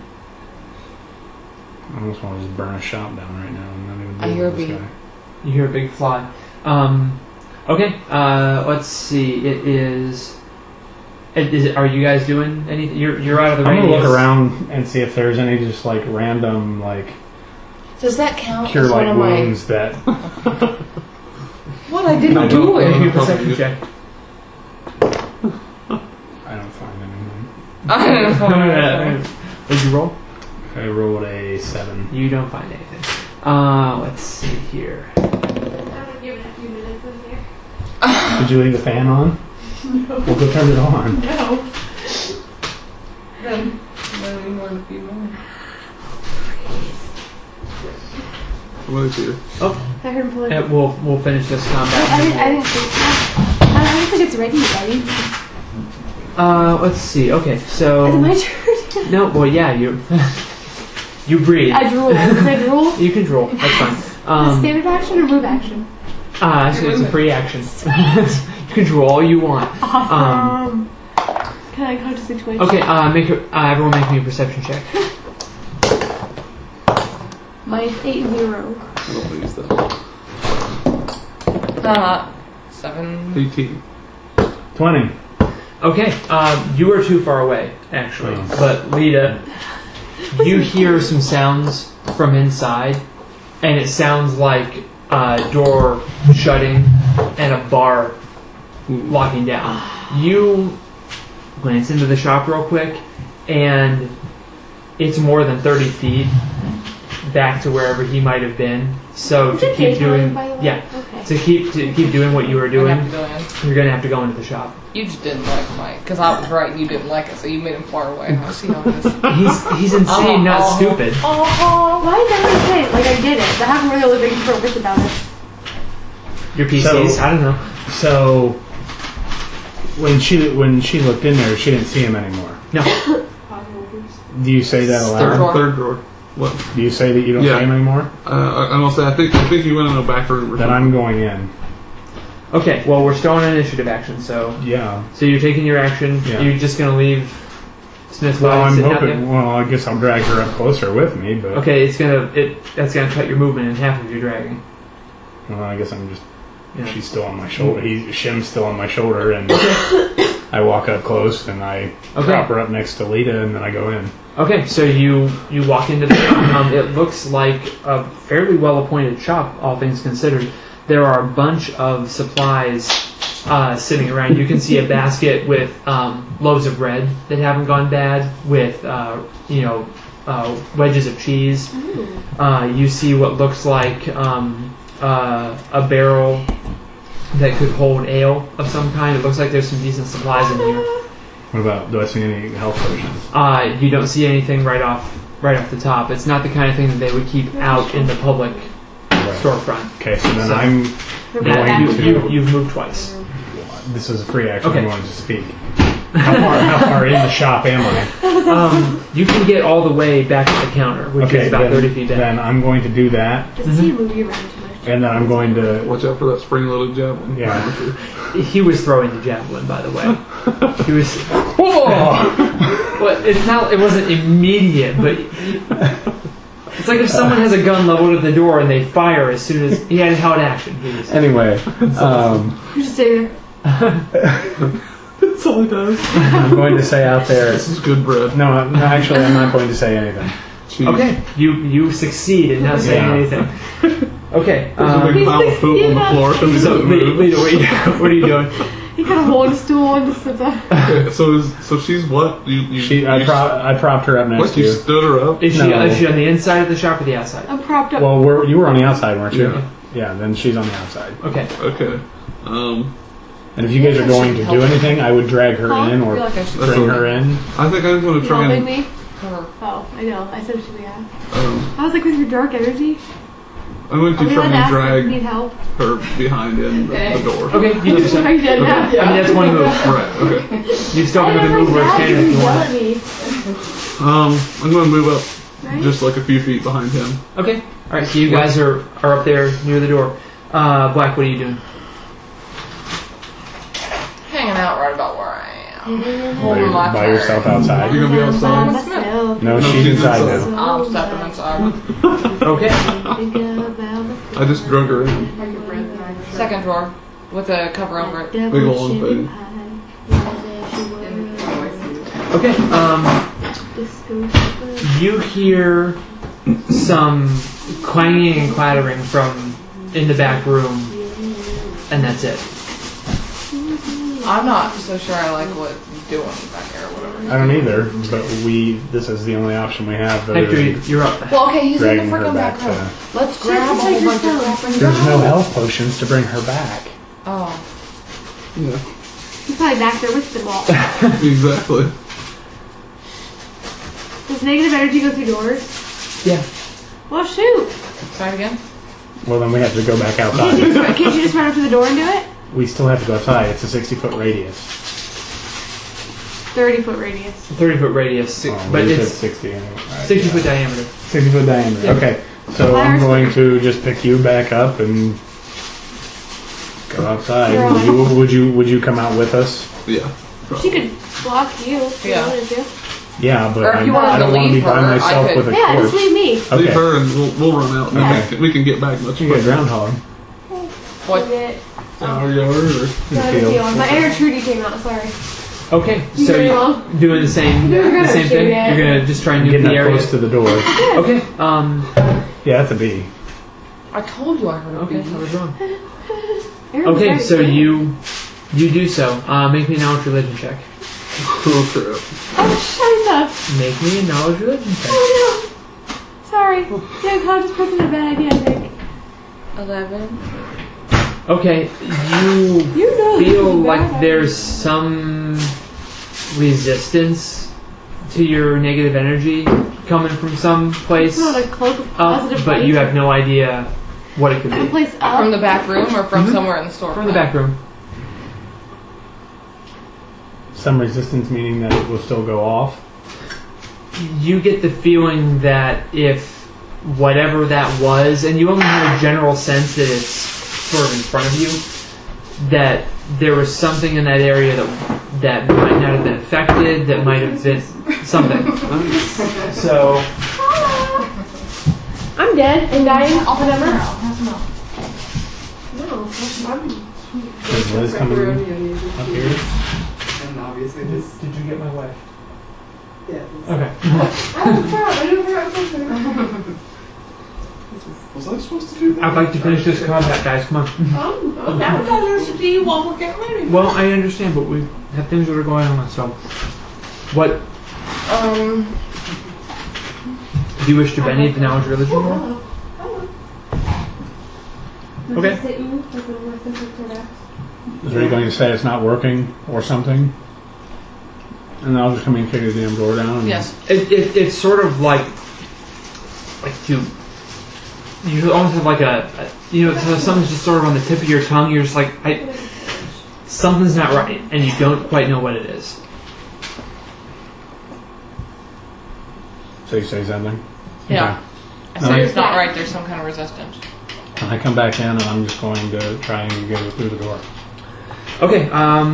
I almost want to just burn a shop down right now and not even I deal hear with a this bee. guy. You hear a big fly. Okay. Let's see. It is. Are you guys doing anything? You're out of the I'm radius. gonna look around and see if there's any just like random like Does that count cure as one light of my... wounds that What? I didn't do Make me a it. perception check. I don't find anything. I didn't find anything. What did you roll? I rolled a 7. You don't find anything. Let's see here. I'm gonna give it a few minutes in here. Did you leave the fan on? No. Well, go turn it on. No. Then, maybe more than a few minutes. What is here? Oh, I heard him pulling. we'll finish this combat. I didn't think so. I don't think it's ready, buddy. Let's see. Okay, Is it so my turn? no, well, yeah, you you breathe. I drool. Can I drool? You can drool. That's fine. Standard action or move action? Actually, it's a free action. You can draw all you want. Awesome. Can I consciously twitch? Okay, everyone make me a perception check. Mine's 8-0. I don't think it's that. 7. 18. 20. Okay, you are too far away, actually. Oh. But Lita, you hear some sounds from inside, and it sounds like a door shutting and a bar locking down. You glance into the shop real quick, and it's more than 30 feet back to wherever he might have been. So to keep doing, to keep doing what you were doing, you're gonna have to go into the shop. You just didn't like Mike, because I was right and you didn't like it, so you made him far away. I see how it is. He's insane, not stupid. Why is that insane? Like, I get it. But how come we're the only being purpose about it? Your PCs? So- I don't know. So when she looked in there, she didn't see him anymore. No. Do you say that aloud? Third drawer. What? Do you say that you don't Yeah. see him anymore? I don't say. I think he went in the back room. Or Then something. I'm going in. Okay, well, we're still on initiative action, so Yeah. you're taking your action. Yeah. You're just going to leave Smith Well, I'm sitting out hoping. there? Well, I guess I'll drag her up closer with me, but Okay, that's going to cut your movement in half if you're dragging. well, I guess I'm just. Yeah. She's still on my shoulder. Shim's still on my shoulder, and I walk up close and I prop her up next to Lita, and then I go in. Okay, so you walk into the shop. It looks like a fairly well-appointed shop, all things considered. There are a bunch of supplies sitting around. You can see a basket with loaves of bread that haven't gone bad, with wedges of cheese. You see what looks like a barrel that could hold ale of some kind. It looks like there's some decent supplies in here. What about? Do I see any health potions? You don't see anything right off the top. It's not the kind of thing that they would keep out in the public storefront. Okay, so then So- I'm going to. You've moved twice. This is a free action. Okay. I'm going to speak. How far in the shop am I? You can get all the way back to the counter, which is about 30 feet back. Then I'm going to do that, Just see you move you around too much. and then I'm going to. Watch out for that spring-loaded javelin. Yeah. He was throwing the javelin, by the way. He was. Well, it wasn't immediate, but it's like if someone has a gun leveled at the door and they fire as soon as he had held action. Anyway, You just stay there. That's all he does. I'm going to say out there. This is good bread. No, actually, I'm not going to say anything. Cheese. Okay, you succeed in not saying Yeah. anything. Okay, There's a big pile of poop on the floor. so Move. Lita, what are you doing? He kind of holds a stool and just sits there. Okay, so she's what? I propped her up next What? to You you. stood her up? Is she No. on the inside of the shop or the outside? I'm propped up. Well, you were on the outside, weren't you? Yeah. Yeah. Then she's on the outside. Okay. Okay. And if you guys are going to do anything, I would drag her in I or feel like I should bring her in. I think I'm going to You try helping and. me? her. Oh, I know. I said she yeah. Um, I was like, with your dark energy, I'm going are to we try allowed to and ask if you need drag help? her behind in the door. Okay, you do so. Are you dead now? I mean, that's one move. Right. Okay. You still have another move where it's standing if you yell want. at me. I'm going to move up Right? just like a few feet behind him. Okay. All right. So you guys are up there near the door. Black, what are you doing? Hanging out right about where I am. Holding my By yourself outside. You're going to be outside? No, she's inside now. I'm stepping inside. Okay. I just drug her in. Second drawer with a cover over it. Big old thing. Okay. You hear some clanging and clattering from in the back room, and that's it. I'm not so sure I like what you're doing back there or whatever. I don't either, but this is the only option we have. Hector, you're up. Well, okay, he's in the Dragging her freaking back back room. to. Let's grab a whole bunch of crap and There's go. no health potions to bring her back. Oh. Yeah. He's probably back there with the wall. Exactly. Does negative energy go through doors? Yeah. Well, shoot. Try it again. Well, then we have to go back outside. Can't you just run up to the door and do it? We still have to go outside. It's a 60-foot radius. 30-foot radius. 30-foot radius, but we said it's 60 anyway. Right, 60-foot diameter. 60-foot diameter. Yeah. Okay, so I'm going to just pick you back up and go outside. Would you come out with us? Yeah. She could block you if you Yeah. wanted to. Yeah, but Or if you I wanted don't to want to be leave by her, I myself could- with a Yeah, corpse. just leave me. Okay. Leave her and we'll run out. And Yeah. we can get back much You get quicker. groundhog. What? Is it? Hour yard or Field. My inner Trudy came out, sorry. Okay, You so very you're well. doing the same You're gonna thing. shoot at You're gonna just try and nuke Getting the that area. close to the door. Okay. Yeah, that's a B. I told you I heard a Okay, bee. I was wrong. Aaron's Okay, very so good. you You do so. Make me a knowledge religion check. Oh, crap. Oh, scheiße. Make me a knowledge religion check. Oh, no. Sorry. The unconscious person had a bad idea, I think. 11. Okay, you know feel this is like bad. there's some resistance to your negative energy coming from some place It's not a cloak of up, positive but light. you have no idea what it could A be. place up. From the back room or from somewhere in the store? From the back room. Some resistance meaning that it will still go off. You get the feeling that if whatever that was, and you only have a general sense that it's sort of in front of you, that there was something in that area that might not have been affected, that might have been something. So, I'm dead and dying. Whatever. Is Liz coming up here? And obviously this. did you get my wife? Yeah. Okay. Oh crap! I didn't forget. Was I supposed to do that? I'd like to finish this combat, guys. Come on. That was Should be while we're getting ready. Well, I understand, but we have things that are going on, so. What? Do you wish to bend the knowledge religion roll? Okay. Is there going to say it's not working or something? And then I'll just come in and kick the damn door down? And Yes. It's sort of like you almost have like so something's just sort of on the tip of your tongue. You're just like, something's not right, and you don't quite know what it is. So you say something? Yeah. Okay. So it's not right. There's some kind of resistance. And I come back in and I'm just going to try and get it through the door. Okay.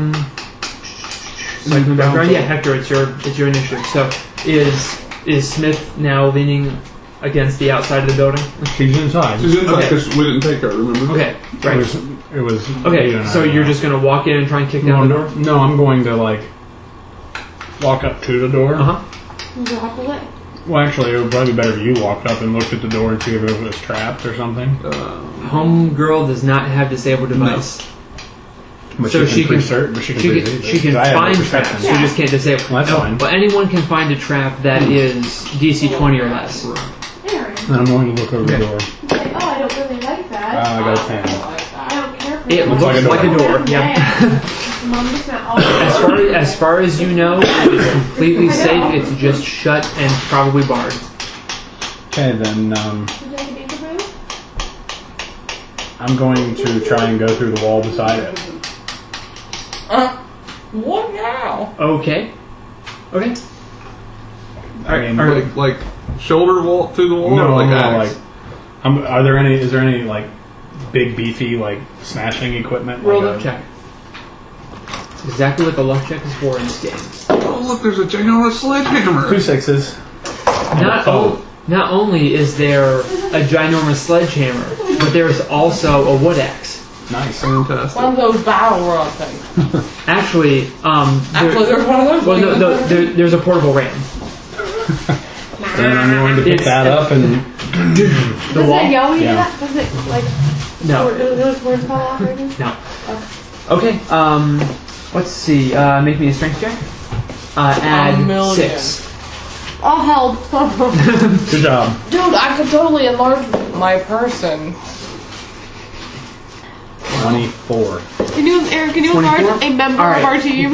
So you come back around. Yeah, Hector, it's your initiative. So is Smith now leaning against the outside of the building? She's inside. She's inside Okay. because we didn't take her, remember? Okay, right. It was Okay, Ada and so I. you're just gonna walk in and try and kick down the door? No, I'm going to walk up to the door. Walk away. Well, actually, it would probably be better if you walked up and looked at the door and see if it was trapped or something. Homegirl does not have disabled device. But So she can she can find traps. She Yeah. just can't disable. Well, that's fine. But anyone can find a trap that is DC 20 or less. Aaron. And I'm going to look over the door. Like, oh, I don't really like that. I got a 10. I don't care for It looks like a door. Yeah. Mom, it's not all As far as you know, it is completely safe. It's just shut and probably barred. Okay, then Would you like a danger room? I'm going to try and go through the wall beside it. What now? Okay. Okay. I mean, Like shoulder wall through the wall, or like axe? Is there any big beefy smashing equipment? Roll luck check. That's exactly what the luck check is for in this game. Oh look, there's a ginormous sledgehammer. 2 6s. Not only is there a ginormous sledgehammer, but there is also a wood axe. Nice. Fantastic. One of those battle rod things. Actually, There's one of those. well, no, there's a portable ram. Then I'm going to pick It's- that up and The Does wall? it yell you Yeah. that? Does it, like, No. those words fall off or anything? No. Okay. Let's see. Make me a strength check. Add million. 6. All held. good job. Dude, I could totally enlarge my person. 24. Can you, Aaron, can you enlarge 24? a member All right. of our team?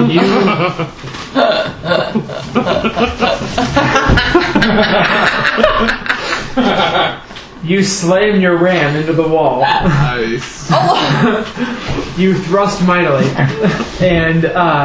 You slam your ram into the wall. Nice. You thrust mightily, and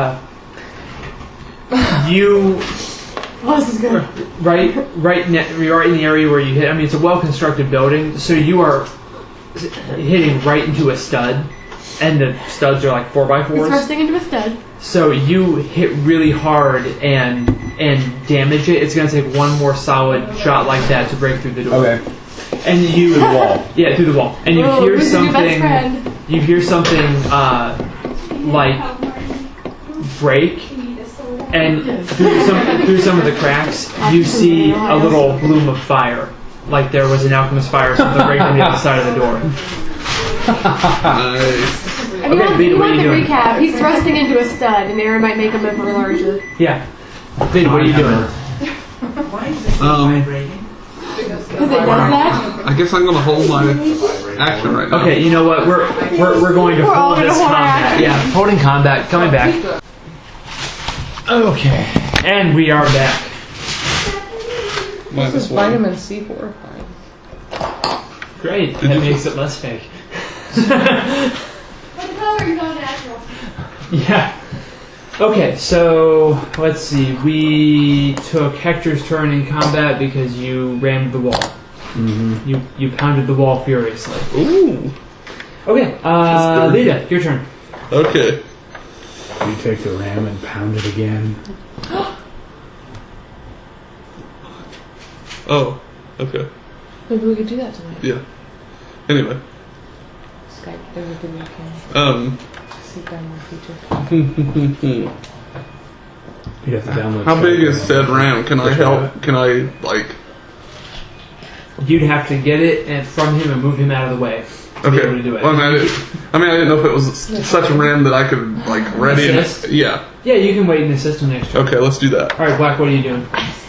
you Oh, this is good. right in the area where you hit. I mean, it's a well-constructed building, so you are hitting right into a stud, and the studs are like 4x4s. It's thrusting into a stud. So you hit really hard and damage it. It's gonna take one more solid shot like that to break through the door. Okay. And you Through the wall. Yeah, through the wall. And you Oh, hear who's your best something. friend? You hear something like break, and through some of the cracks, you see a little bloom of fire, like there was an alchemist fire or something breaking on the other side of the door. Nice. If you want, Lita, you what are want you the doing? recap, he's thrusting into a stud, and Aaron might make him ever larger. Yeah. Lita, what are you doing? Why is this vibrating? Because it does that? I guess I'm gonna hold my action right now. Okay, you know what? We're going to We're all hold gonna this hold our combat. action. Yeah, holding combat. Coming back. Okay, and we are back. This is -1. vitamin C fortified. Great. That makes it less fake. What color is all natural? Yeah. Okay, so let's see. We took Hector's turn in combat because you rammed the wall. Mm-hmm. You pounded the wall furiously. Ooh. Okay, Lita, your turn. Okay. You take the ram and pound it again. Oh. Okay. Maybe we could do that tonight. Yeah. Anyway. Skype every video can. Sit down more feature. You have to download. How big is Skype. said RAM? Can I help? Can I like? You'd have to get it and from him and move him out of the way to be Okay. able to do it. Well, I didn't know if it was such a RAM that I could like ready. Assist? Yeah. Yeah, you can wait and assist him next turn. Okay. Let's do that. All right, Black, what are you doing?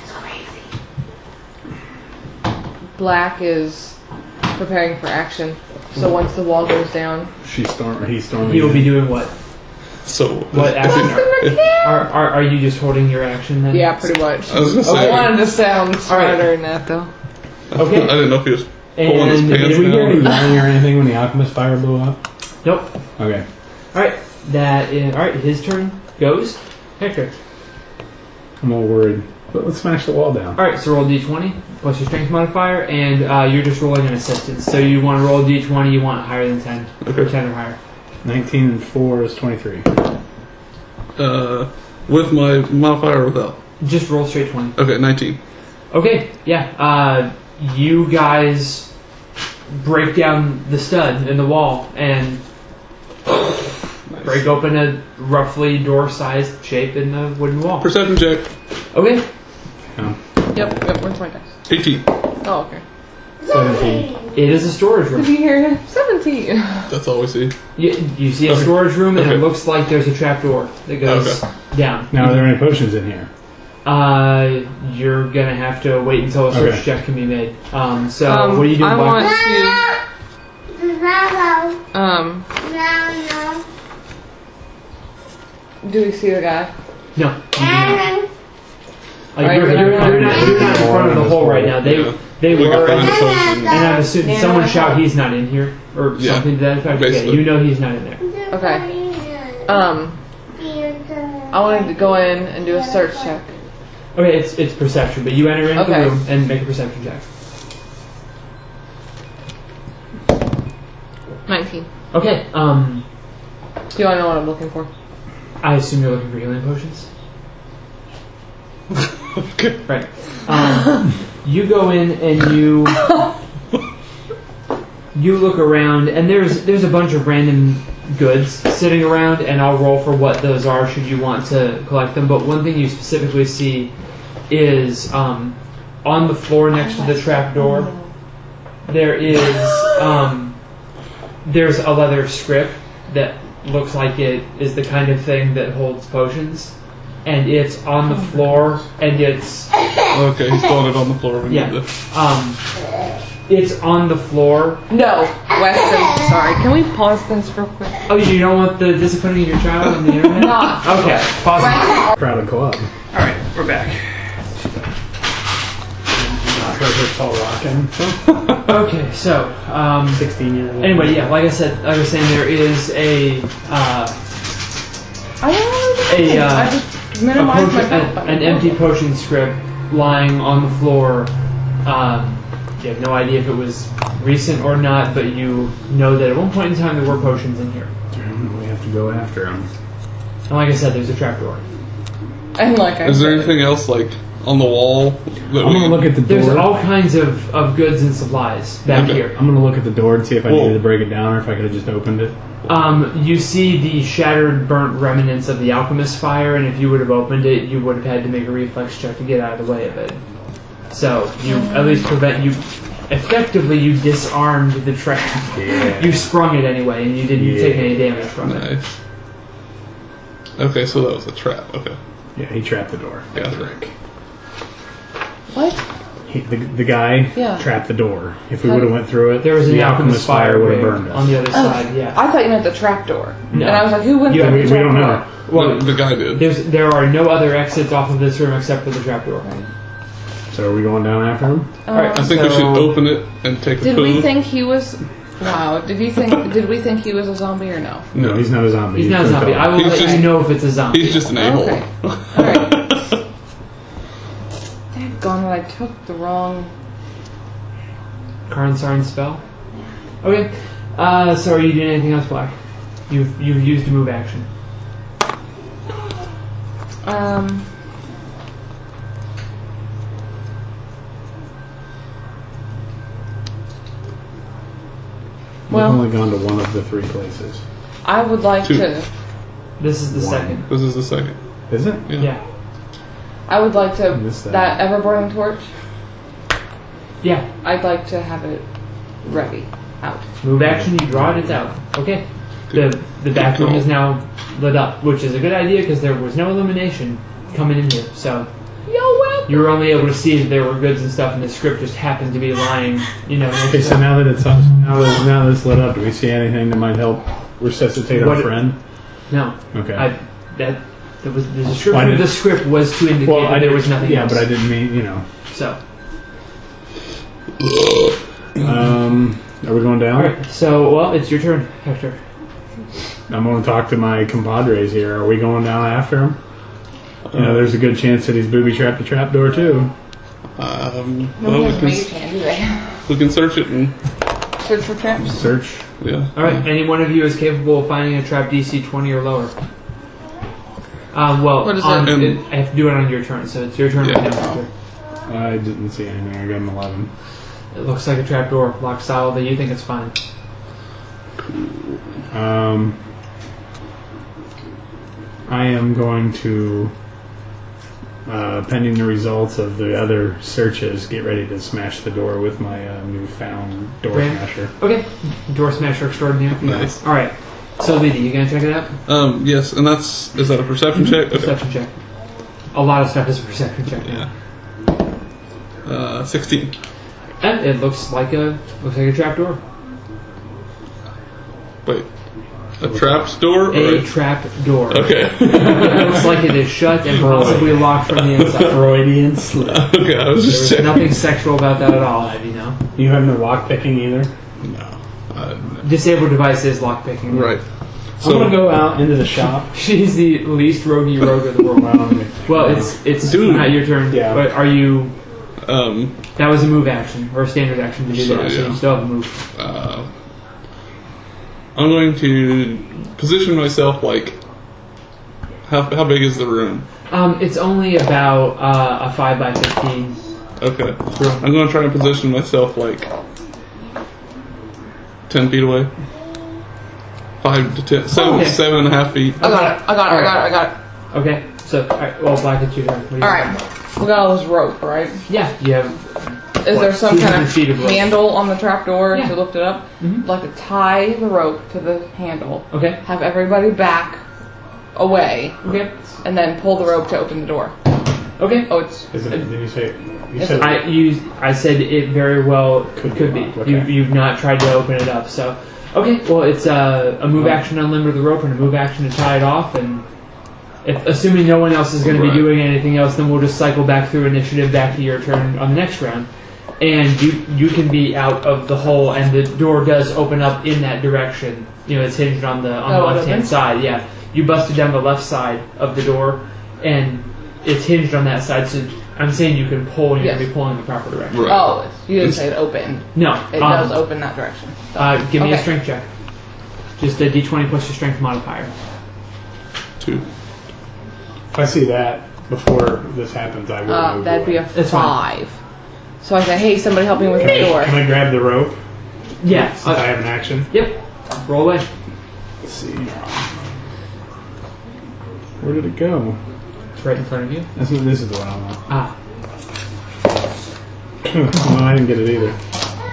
Black is preparing for action. So once the wall goes down, He's storming. He will be doing what? So What if action? it- Are you just holding your action then? yeah, pretty much. I was gonna I say. wanted to sound smarter Alright. than that though. Okay. I didn't know if he was pulling his And pants Did we hear any down. yelling or anything when the alchemist fire blew up? Nope. Okay. All right. All right. His turn goes. Hector. I'm all worried. But let's smash the wall down. All right. So roll d20 plus your strength modifier, and you're just rolling an assistance. So you want to roll d20. You want higher than 10, or 10 or higher. 19 and 4 is 23. With my modifier or without. Just roll straight 20. Okay, 19. Okay. Yeah. You guys break down the stud in the wall and break open a roughly door-sized shape in the wooden wall. Perception check. Okay. Yep, where's my dice? 18. Oh, okay. 17. It is a storage room. Did you hear him? 17. That's all we see. You see a Okay. storage room, and it Okay. looks like there's a trap door that goes down. Now, are there any potions in here? You're gonna have to wait until a search Okay. check can be made. So what are you doing? I Black? want to. Do we see the guy? No. You do not. Like, Alright, you're not in front of the hole right now. Yeah. They We were, can find a and potion. I'm assuming Yeah. someone shout he's not in here or Yeah. something to that effect. Yeah, Basically. you know he's not in there. Okay. I wanted to go in and do a search check. Okay, it's perception, but you enter into Okay. the room and make a perception check. 19. Okay. Do I know what I'm looking for? I assume you're looking for healing potions. Okay. Right. You go in and you look around, and there's a bunch of random goods sitting around, and I'll roll for what those are should you want to collect them. But one thing you specifically see is on the floor next to the trapdoor. There's a leather script that looks like it is the kind of thing that holds potions. And it's on the floor, and it's... Okay, he's throwing it on the floor. We Yeah. need to... It's on the floor. No, Weston. Sorry. Can we pause this real quick? Oh, you don't want the disciplining of your child on the internet? Not. Okay, pause it. Crowded club. Alright, we're back. Tall rockin'. Okay, so, 16-year-old. anyway, yeah, like I was saying, there is I don't know. A, I just minimized my an empty potion script lying on the floor. You have no idea if it was recent or not, but you know that at one point in time there were potions in here. We have to go after him. And like I said, there's a trapdoor. And like I Is there said, anything else like on the wall? That I'm gonna look at the door. There's all kinds of goods and supplies back Okay. here. I'm gonna look at the door and see if I Whoa. needed to break it down or if I could have just opened it. You see the shattered, burnt remnants of the alchemist fire, and if you would have opened it, you would have had to make a reflex check to get out of the way of it. So you at least prevent you effectively you disarmed the trap. Yeah. You sprung it anyway, and you didn't take any damage from it. Nice. Okay, so that was a trap. Okay. Yeah, he trapped the door. Yeah. Rick. What? The guy Yeah. trapped the door. If we would have went through it, There was an the alchemist fire would have ring burned us. on the other side. Yeah. I thought you meant the trap door. No. And I was like, who went Yeah, through we the trap don't door? know. Well, the guy did. there are no other exits off of this room except for the trapdoor. So are we going down after him? Alright, I think we should open it and take a Did poo. we think he was... Wow. Did we think he was a zombie or no? No, he's not a zombie. He's not a zombie. I will He's let just- you know if it's a zombie. He's just an a-hole. Okay. Alright. Daggone it, I took the wrong... Karn Sarn spell. Okay. So are you doing anything else, Black? You've used a move action. We've only gone to one of the three places. I would like Two. to... This is the One. second. This is the second. Is it? Yeah. I would like to... missed that. That ever-burning torch, Yeah. I'd like to have it ready. Out. Move action, you draw it, it's out. Okay. The back room is now lit up, which is a good idea because there was no illumination coming in here. So you were only able to see that there were goods and stuff, and the script just happened to be lying, next Okay, to so it. now that it's up, now that it's lit up, do we see anything that might help resuscitate our What- friend? No. Okay. That was the description Well, I of the didn't- script was to indicate that there was nothing Yeah, else. but I didn't mean, So. Are we going down? Alright, so, well, it's your turn, Hector. I'm going to talk to my compadres here. Are we going down after him? There's a good chance that he's booby-trapped the trapdoor, too. Well, Nobody we has can, mage hand, do they? we can search it and Search for traps? Search. yeah. Alright, any one of you is capable of finding a trap DC 20 or lower. Well, What is on, it? I have to do it on your turn, so it's your turn Yeah. right now, Hector. I didn't see anything. I got an 11. It looks like a trapdoor, locked solidly. You think it's fine. I am going to, pending the results of the other searches, get ready to smash the door with my newfound door Brand? smasher. Okay, door smasher extraordinaire. Nice. Alright, so Lady, you gonna check it out? Yes, and is that a perception check? Okay. Perception check. A lot of stuff is a perception check. Yeah. 16. And it looks like a trapdoor. Wait. A trap door? A trap door. Okay. It looks like it is shut and possibly locked from the inside. Freudian slip. Okay, I was just There's checking. nothing sexual about that at all, have you know? You have no lock picking either? No. Disabled device is lockpicking. Right. I'm going to go out into the shop. She's the least roguey rogue of the world. Well, it's Dude. not your turn. Yeah. But are you... Um, That was a move action, or a standard action to do So, that, so yeah. you still have a move. I'm going to position myself like. How big is the room? It's only about a 5 by 15. Okay. I'm going to try and position myself like 10 feet away. 5 to 10. Okay. 7.5 feet. I got it. Okay, so, alright, well, Black, it's your turn. What do you Alright. We got all this rope, right? Yeah, you have... Is there some kind 200 feet of of rope. handle on the trapdoor Yeah. to lift it up? I'd like to tie the rope to the handle, Okay. have everybody back away, Okay. and then pull the rope to open the door. Okay. Oh, it's... Isn't it? Did you say? You Yes, said I said it very well could be. Okay. You've not tried to open it up, so... Okay, well, it's a move action to unlimber the rope and a move action to tie it off, and... assuming no one else is going to be Right. doing anything else, then we'll just cycle back through initiative back to your turn on the next round. And you can be out of the hole, and the door does open up in that direction. It's hinged on the Oh, it left hand opens? side. Yeah, you busted down the left side of the door, and it's hinged on that side. So I'm saying you can pull, and you're Yes. going to be pulling in the proper direction. Right. Oh, you didn't say it opened. No, It does open that direction. Give me a Okay. strength check. Just a d20 plus your strength modifier. 2. if I see that before this happens, I will move That'd be away. a That's fine. 5. So I say, hey, somebody help me with the door. Can I grab the rope Yeah. since I have an action? Yep. Roll away. Let's see. Where did it go? It's right in front of you. This is the one I want. Ah. No, I didn't get it either.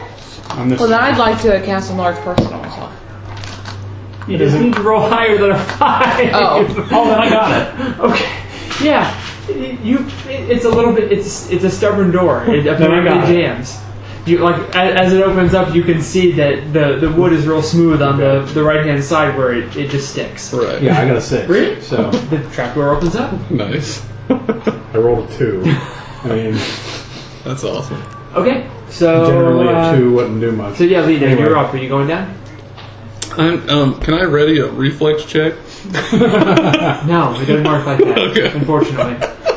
Well, then I'd like to cast a large person on myself. You just need to roll higher than a 5. Oh, then I got it. Okay. Yeah. It's a little bit. It's a stubborn door. It apparently jams. You like as it opens up, you can see that the wood is real smooth on the right hand side where it just sticks. Right. Yeah, I got a 6. Really? So The trapdoor opens up. Nice. I rolled a 2. I mean, That's awesome. Okay. So generally a 2 wouldn't do much. So yeah, Lita, Anyway. you're up. Are you going down? Can I ready a reflex check? No, it doesn't work like that. Okay. Unfortunately.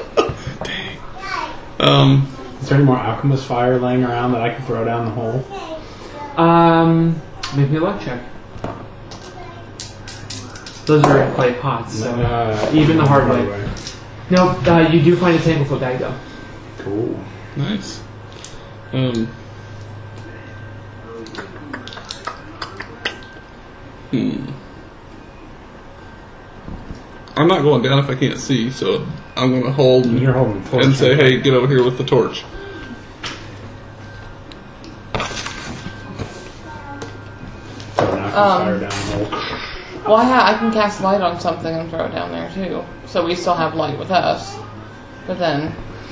Is there any more alchemist fire laying around that I can throw down the hole? Make me a luck check. Those are in clay pots, so even the hard way. Nope, you do find a tanglefoot bag though. Cool. Nice. I'm not going down if I can't see, so I'm going to hold You're holding the torch. and say, hey, get over here with the torch. Throw an alchemist fire down the hole. well, I can cast light on something and throw it down there too. So we still have light with us. But then,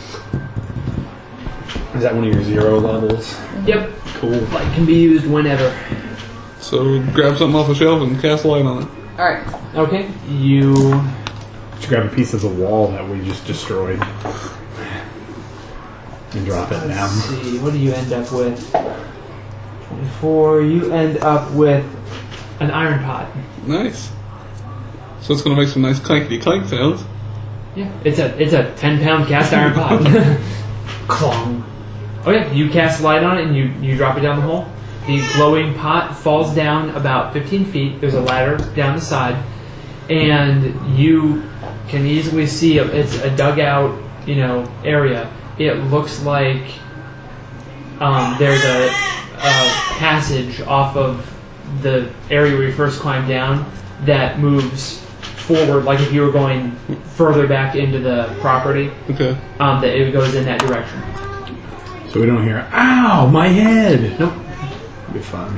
Is that one of your 0 levels? Yep. Cool. Light can be used whenever. So grab something off the shelf and cast a light on it. all right. Okay. You Just grab a piece of the wall that we just destroyed and drop it down. let's see. What do you end up with? 24. You end up with an iron pot. Nice. So it's going to make some nice clankety clank sounds. Yeah. It's a 10-pound cast iron pot. Clong. Okay. You cast light on it and you drop it down the hole. The glowing pot falls down about 15 feet. There's a ladder down the side, and you can easily see it's a dugout, area. It looks like there's a passage off of the area where you first climbed down that moves forward, like if you were going further back into the property. Okay. That it goes in that direction. So we don't hear, ow, my head! Nope. Be fun.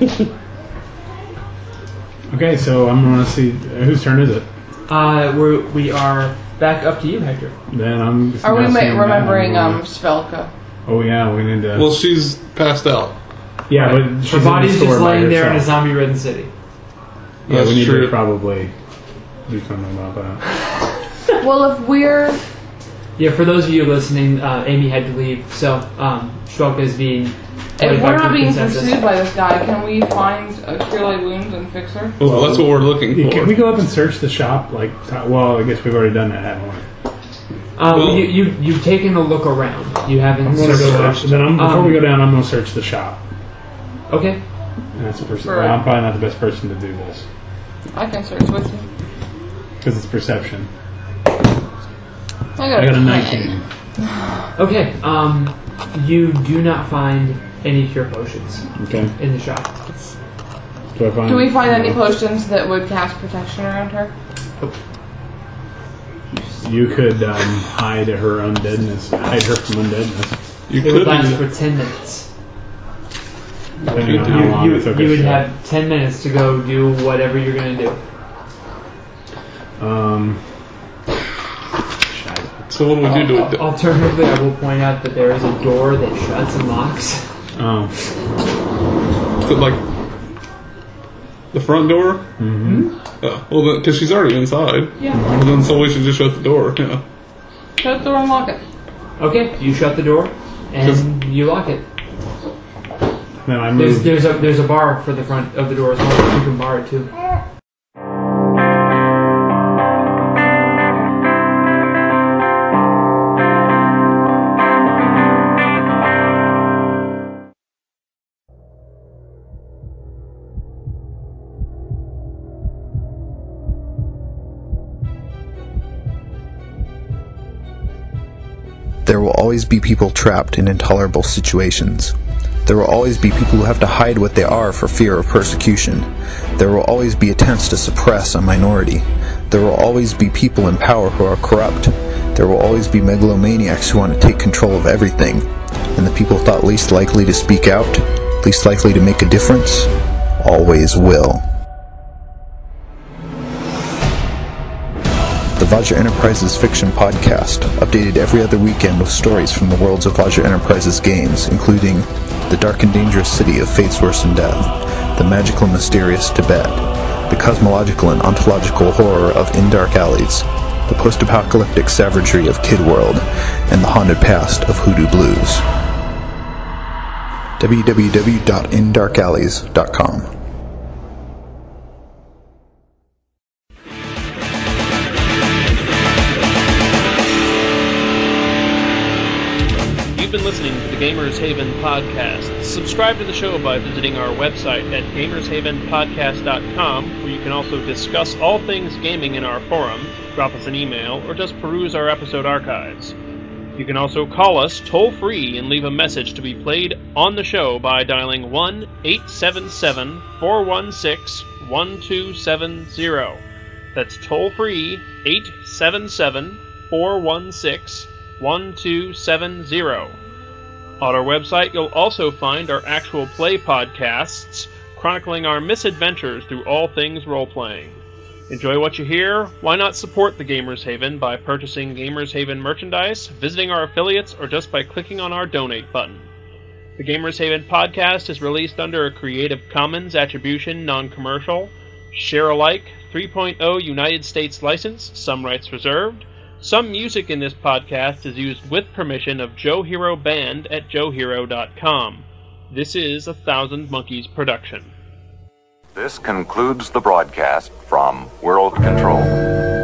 Okay, so I'm going to see, whose turn is it? We are back up to you, Hector. Then I'm just Are we gonna see him remembering down. Svelka? Oh yeah, we need to... Well, she's passed out. yeah, but she's Her in body's the store just by laying there in a herself. zombie-ridden city. Yeah, That's we need true. to probably do something about that. Well, if we're Yeah, for those of you listening, Amy had to leave, so Shulk is being... if we're not being consensus. pursued by this guy, can we find a cure light wounds and fix her? Well, that's what we're looking for. Can we go up and search the shop? Well, I guess we've already done that, haven't we? You've taken a look around. You haven't I'm going to searched. search. Then before we go down, I'm going to search the shop. Okay. And that's the person. Right. Well, I'm probably not the best person to do this I can search with you. because it's perception. I I got a 19. Okay. You do not find any cure potions Okay. in the shop. Do I find? Do we find any potions that would cast protection around her? You could hide her undeadness. Hide her from undeadness. You It would could last do for 10 minutes. Depending on how long You it took would us to- have 10 minutes to go do whatever you're going to do. Shite. So what do we do to it? Alternatively, I will point out that there is a door that shuts and locks. Oh. Is it like the front door? Mm-hmm. Well, then, because she's already inside. Yeah. Well, then so we should just shut the door. Yeah. Shut the door and lock it. Okay, you shut the door and you lock it. Then I move. There's a bar for the front of the door as well. You can bar it too. There will always be people trapped in intolerable situations. There will always be people who have to hide what they are for fear of persecution. There will always be attempts to suppress a minority. There will always be people in power who are corrupt. There will always be megalomaniacs who want to take control of everything. And the people thought least likely to speak out, least likely to make a difference always will. The Vajra Enterprises Fiction Podcast, updated every other weekend with stories from the worlds of Vajra Enterprises games, including the dark and dangerous city of Fate's Worsened Death, the magical and mysterious Tibet, the cosmological and ontological horror of In Dark Alleys, the post-apocalyptic savagery of Kid World, and the haunted past of Hoodoo Blues. www.indarkalleys.com. You've been listening to the Gamers Haven podcast. Subscribe to the show by visiting our website at gamershavenpodcast.com, where you can also discuss all things gaming in our forum, drop us an email, or just peruse our episode archives. You can also call us toll-free and leave a message to be played on the show by dialing 1-877-416-1270. That's toll-free, 877-416-1270. On our website, you'll also find our actual play podcasts, chronicling our misadventures through all things role-playing. Enjoy what you hear? Why not support the Gamers Haven by purchasing Gamers Haven merchandise, visiting our affiliates, or just by clicking on our donate button? The Gamers Haven podcast is released under a Creative Commons Attribution Non-Commercial, Share-alike 3.0 United States license, some rights reserved. Some music in this podcast is used with permission of Joe Hero Band at joehero.com. This is a Thousand Monkeys production. This concludes the broadcast from World Control.